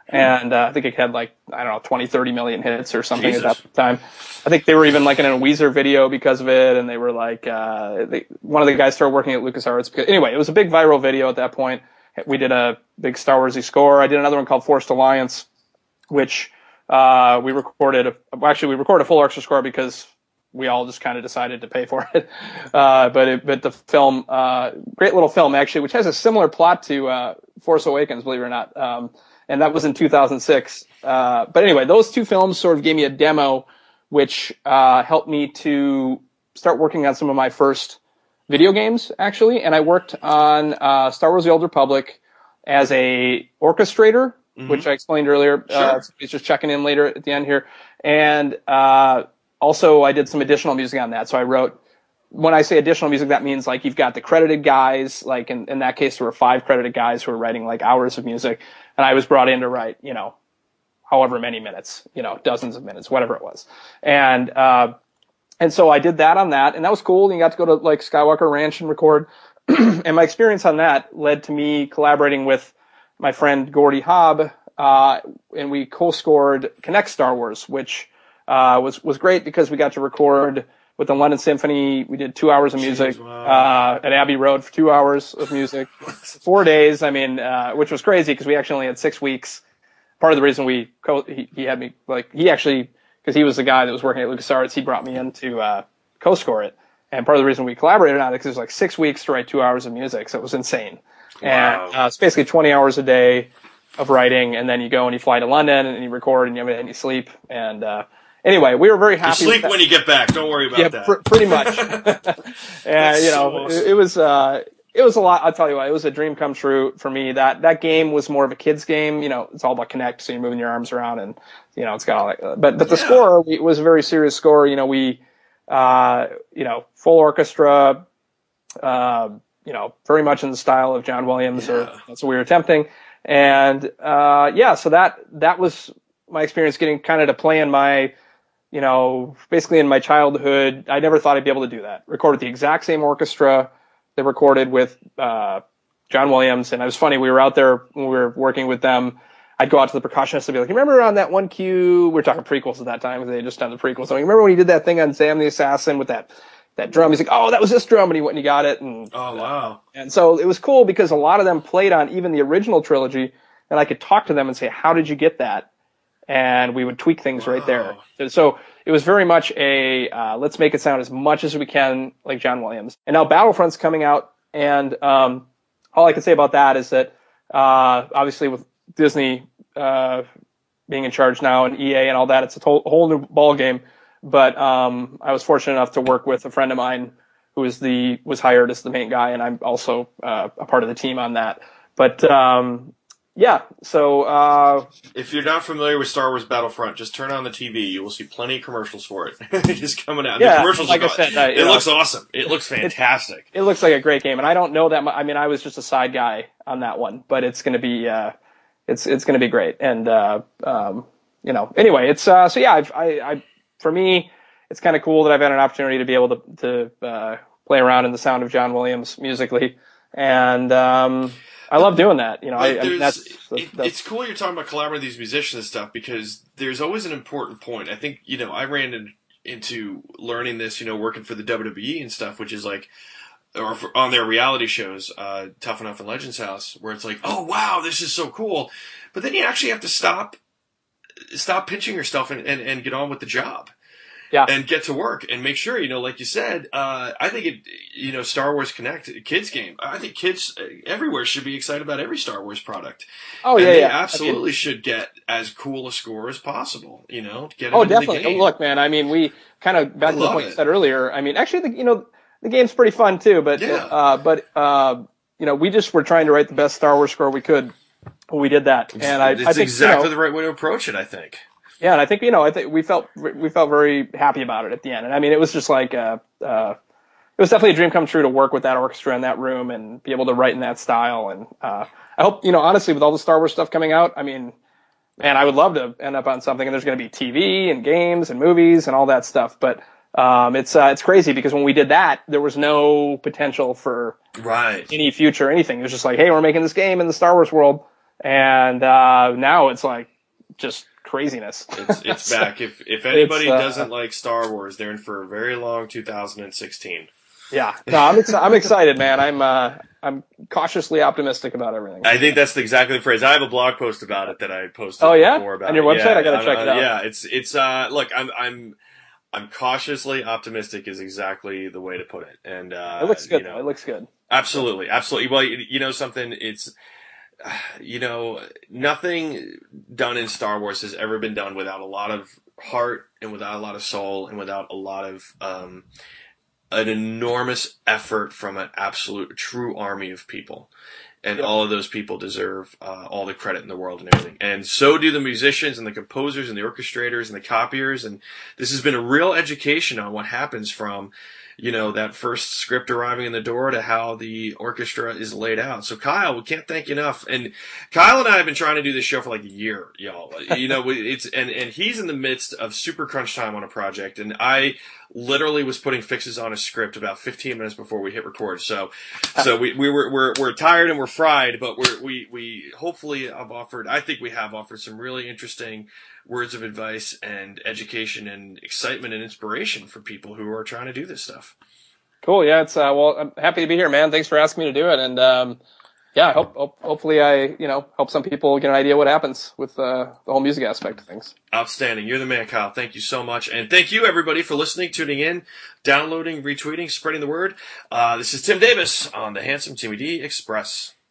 And uh, I think it had like, I don't know, twenty, thirty million hits or something Jesus. at that time. I think they were even like in a Weezer video because of it. And they were like, uh, they, one of the guys started working at LucasArts. Because, anyway, it was a big viral video at that point. We did a big Star Warsy score. I did another one called Forced Alliance, which uh, we recorded. A, well, actually, we recorded a full orchestra score because we all just kind of decided to pay for it. Uh, but it, but the film, uh, great little film actually, which has a similar plot to uh, Force Awakens, believe it or not. Um, and that was in two thousand six. Uh, but anyway, those two films sort of gave me a demo, which uh, helped me to start working on some of my first video games, actually. And I worked on uh, Star Wars: The Old Republic as a orchestrator, mm-hmm. which I explained earlier. Sure. Uh, it's just checking in later at the end here. And uh, also, I did some additional music on that. So I wrote, when I say additional music, that means like you've got the credited guys, like in, in that case, there were five credited guys who were writing like hours of music. And I was brought in to write, you know, however many minutes, you know, dozens of minutes, whatever it was. And, uh, and so I did that on that, and that was cool. And you got to go to like Skywalker Ranch and record. And my experience on that led to me collaborating with my friend Gordy Hobb, uh, and we co-scored Connect Star Wars, which, uh, was, was great because we got to record with the London Symphony. We did two hours of music, Jeez, wow. uh, at Abbey Road for two hours of music, four days. I mean, uh, which was crazy because we actually only had six weeks. Part of the reason we, co- he, he had me, like, he actually, because he was the guy that was working at LucasArts, he brought me in to, uh, co-score it. And part of the reason we collaborated on it, because it was like six weeks to write two hours of music, so it was insane. Wow. And, uh, it's basically twenty hours a day of writing, and then you go and you fly to London, and you record, and you, and you sleep, and, uh, anyway, we were very You happy. sleep when you get back. Don't worry about yeah, that. pr- pretty much. And, you know, so awesome. it, it was, uh, it was a lot. I'll tell you what, it was a dream come true for me. That, that game was more of a kid's game. You know, it's all about Connect. So you're moving your arms around and, you know, it's got all that. But, but the Yeah. score was a very serious score. You know, we, uh, you know, full orchestra, uh, you know, very much in the style of John Williams, Yeah. or that's what we were attempting. And, uh, yeah, so that, that was my experience getting kind of to play in my, you know, basically in my childhood. I never thought I'd be able to do that. Recorded the exact same orchestra that recorded with, uh, John Williams. And it was funny. We were out there when we were working with them. I'd go out to the percussionist and be like, remember on that one cue, we were talking prequels at that time because they had just done the prequels. So like, remember when he did that thing on Sam the Assassin with that, that drum? He's like, oh, that was this drum. And he went and he got it. And, Oh, wow. and so it was cool because a lot of them played on even the original trilogy, and I could talk to them and say, how did you get that? And we would tweak things right there. So it was very much a, uh, let's make it sound as much as we can like John Williams. And now Battlefront's coming out, and um, all I can say about that is that uh, obviously with Disney uh, being in charge now and E A and all that, it's a to- whole new ball game. But um, I was fortunate enough to work with a friend of mine who is the was hired as the main guy, and I'm also uh, a part of the team on that. But um, yeah, so uh, If you're not familiar with Star Wars Battlefront, just turn on the T V. You will see plenty of commercials for it. Just coming out. Yeah, the commercials like are I said, uh, you it know, looks awesome. It looks fantastic. it looks like a great game, and I don't know that much. I mean, I was just a side guy on that one, but it's going to be uh, it's it's going to be great. And uh, um, you know, anyway, it's uh, so yeah. I've, I I for me, it's kind of cool that I've had an opportunity to be able to to uh, play around in the sound of John Williams musically, and um, I love doing that. You know, I, I mean, that's, that's, it, that's it's cool you're talking about collaborating with these musicians and stuff, because there's always an important point. I think, you know, I ran in, into learning this, you know, working for the W W E and stuff, which is like, or for, on their reality shows, uh, Tough Enough and Legends House, where it's like, oh wow, this is so cool. But then you actually have to stop, stop pinching yourself and, and, and get on with the job. Yeah. And get to work and make sure, you know, like you said, uh, I think it, you know, Star Wars Connect, kids game. I think kids everywhere should be excited about every Star Wars product. Oh, and yeah, they yeah. absolutely I mean, should get as cool a score as possible, you know, to get oh, into definitely. the game. Look, man, I mean, we kind of, back I to the love point it. you said earlier, I mean, actually, the, you know, the game's pretty fun too, but, Yeah. uh, but, uh, you know, we just were trying to write the best Star Wars score we could when we did that. And I, it's I think, exactly you know, the right way to approach it, I think. yeah, and I think, you know, I think we felt, we felt very happy about it at the end. And I mean, it was just like, uh, uh, it was definitely a dream come true to work with that orchestra in that room and be able to write in that style. And, uh, I hope, you know, honestly, with all the Star Wars stuff coming out, I mean, man, I would love to end up on something, and there's going to be T V and games and movies and all that stuff. But, um, it's, uh, it's crazy because when we did that, there was no potential for Right. any future anything. It was just like, hey, we're making this game in the Star Wars world. and uh, now it's like just craziness. It's, it's back. If if anybody uh, doesn't like Star Wars, they're in for a very long two thousand sixteen. Yeah, no, I'm exci- I'm excited, man. I'm uh, I'm cautiously optimistic about everything. I think that's exactly the phrase. I have a blog post about it that I posted oh, yeah? before about on your it. website. Yeah, I gotta uh, check it out. Yeah, it's it's uh look, I'm I'm I'm cautiously optimistic is exactly the way to put it. And uh It looks good. you know, though. It looks good. absolutely, absolutely. Well, you, you know something, it's you know, nothing done in Star Wars has ever been done without a lot of heart and without a lot of soul and without a lot of um an enormous effort from an absolute true army of people. And Yeah. all of those people deserve uh, all the credit in the world and everything. And so do the musicians and the composers and the orchestrators and the copiers. And this has been a real education on what happens from, you know, that first script arriving in the door to how the orchestra is laid out. So Kyle, we can't thank you enough. And Kyle and I have been trying to do this show for like a year, y'all. You know, it's, and, and he's in the midst of super crunch time on a project. And I literally was putting fixes on a script about fifteen minutes before we hit record. So, so we, we were, we're, we're tired and we're fried, but we're, we, we hopefully have offered, I think we have offered some really interesting words of advice and education and excitement and inspiration for people who are trying to do this stuff. Cool. Yeah. It's uh, well, I'm happy to be here, man. Thanks for asking me to do it. And um, yeah, I hope, hope hopefully I you know help some people get an idea what happens with uh, the whole music aspect of things. Outstanding. You're the man, Kyle. Thank you so much. And thank you, everybody, for listening, tuning in, downloading, retweeting, spreading the word. Uh, this is Tim Davis on the Handsome Timmy D Express.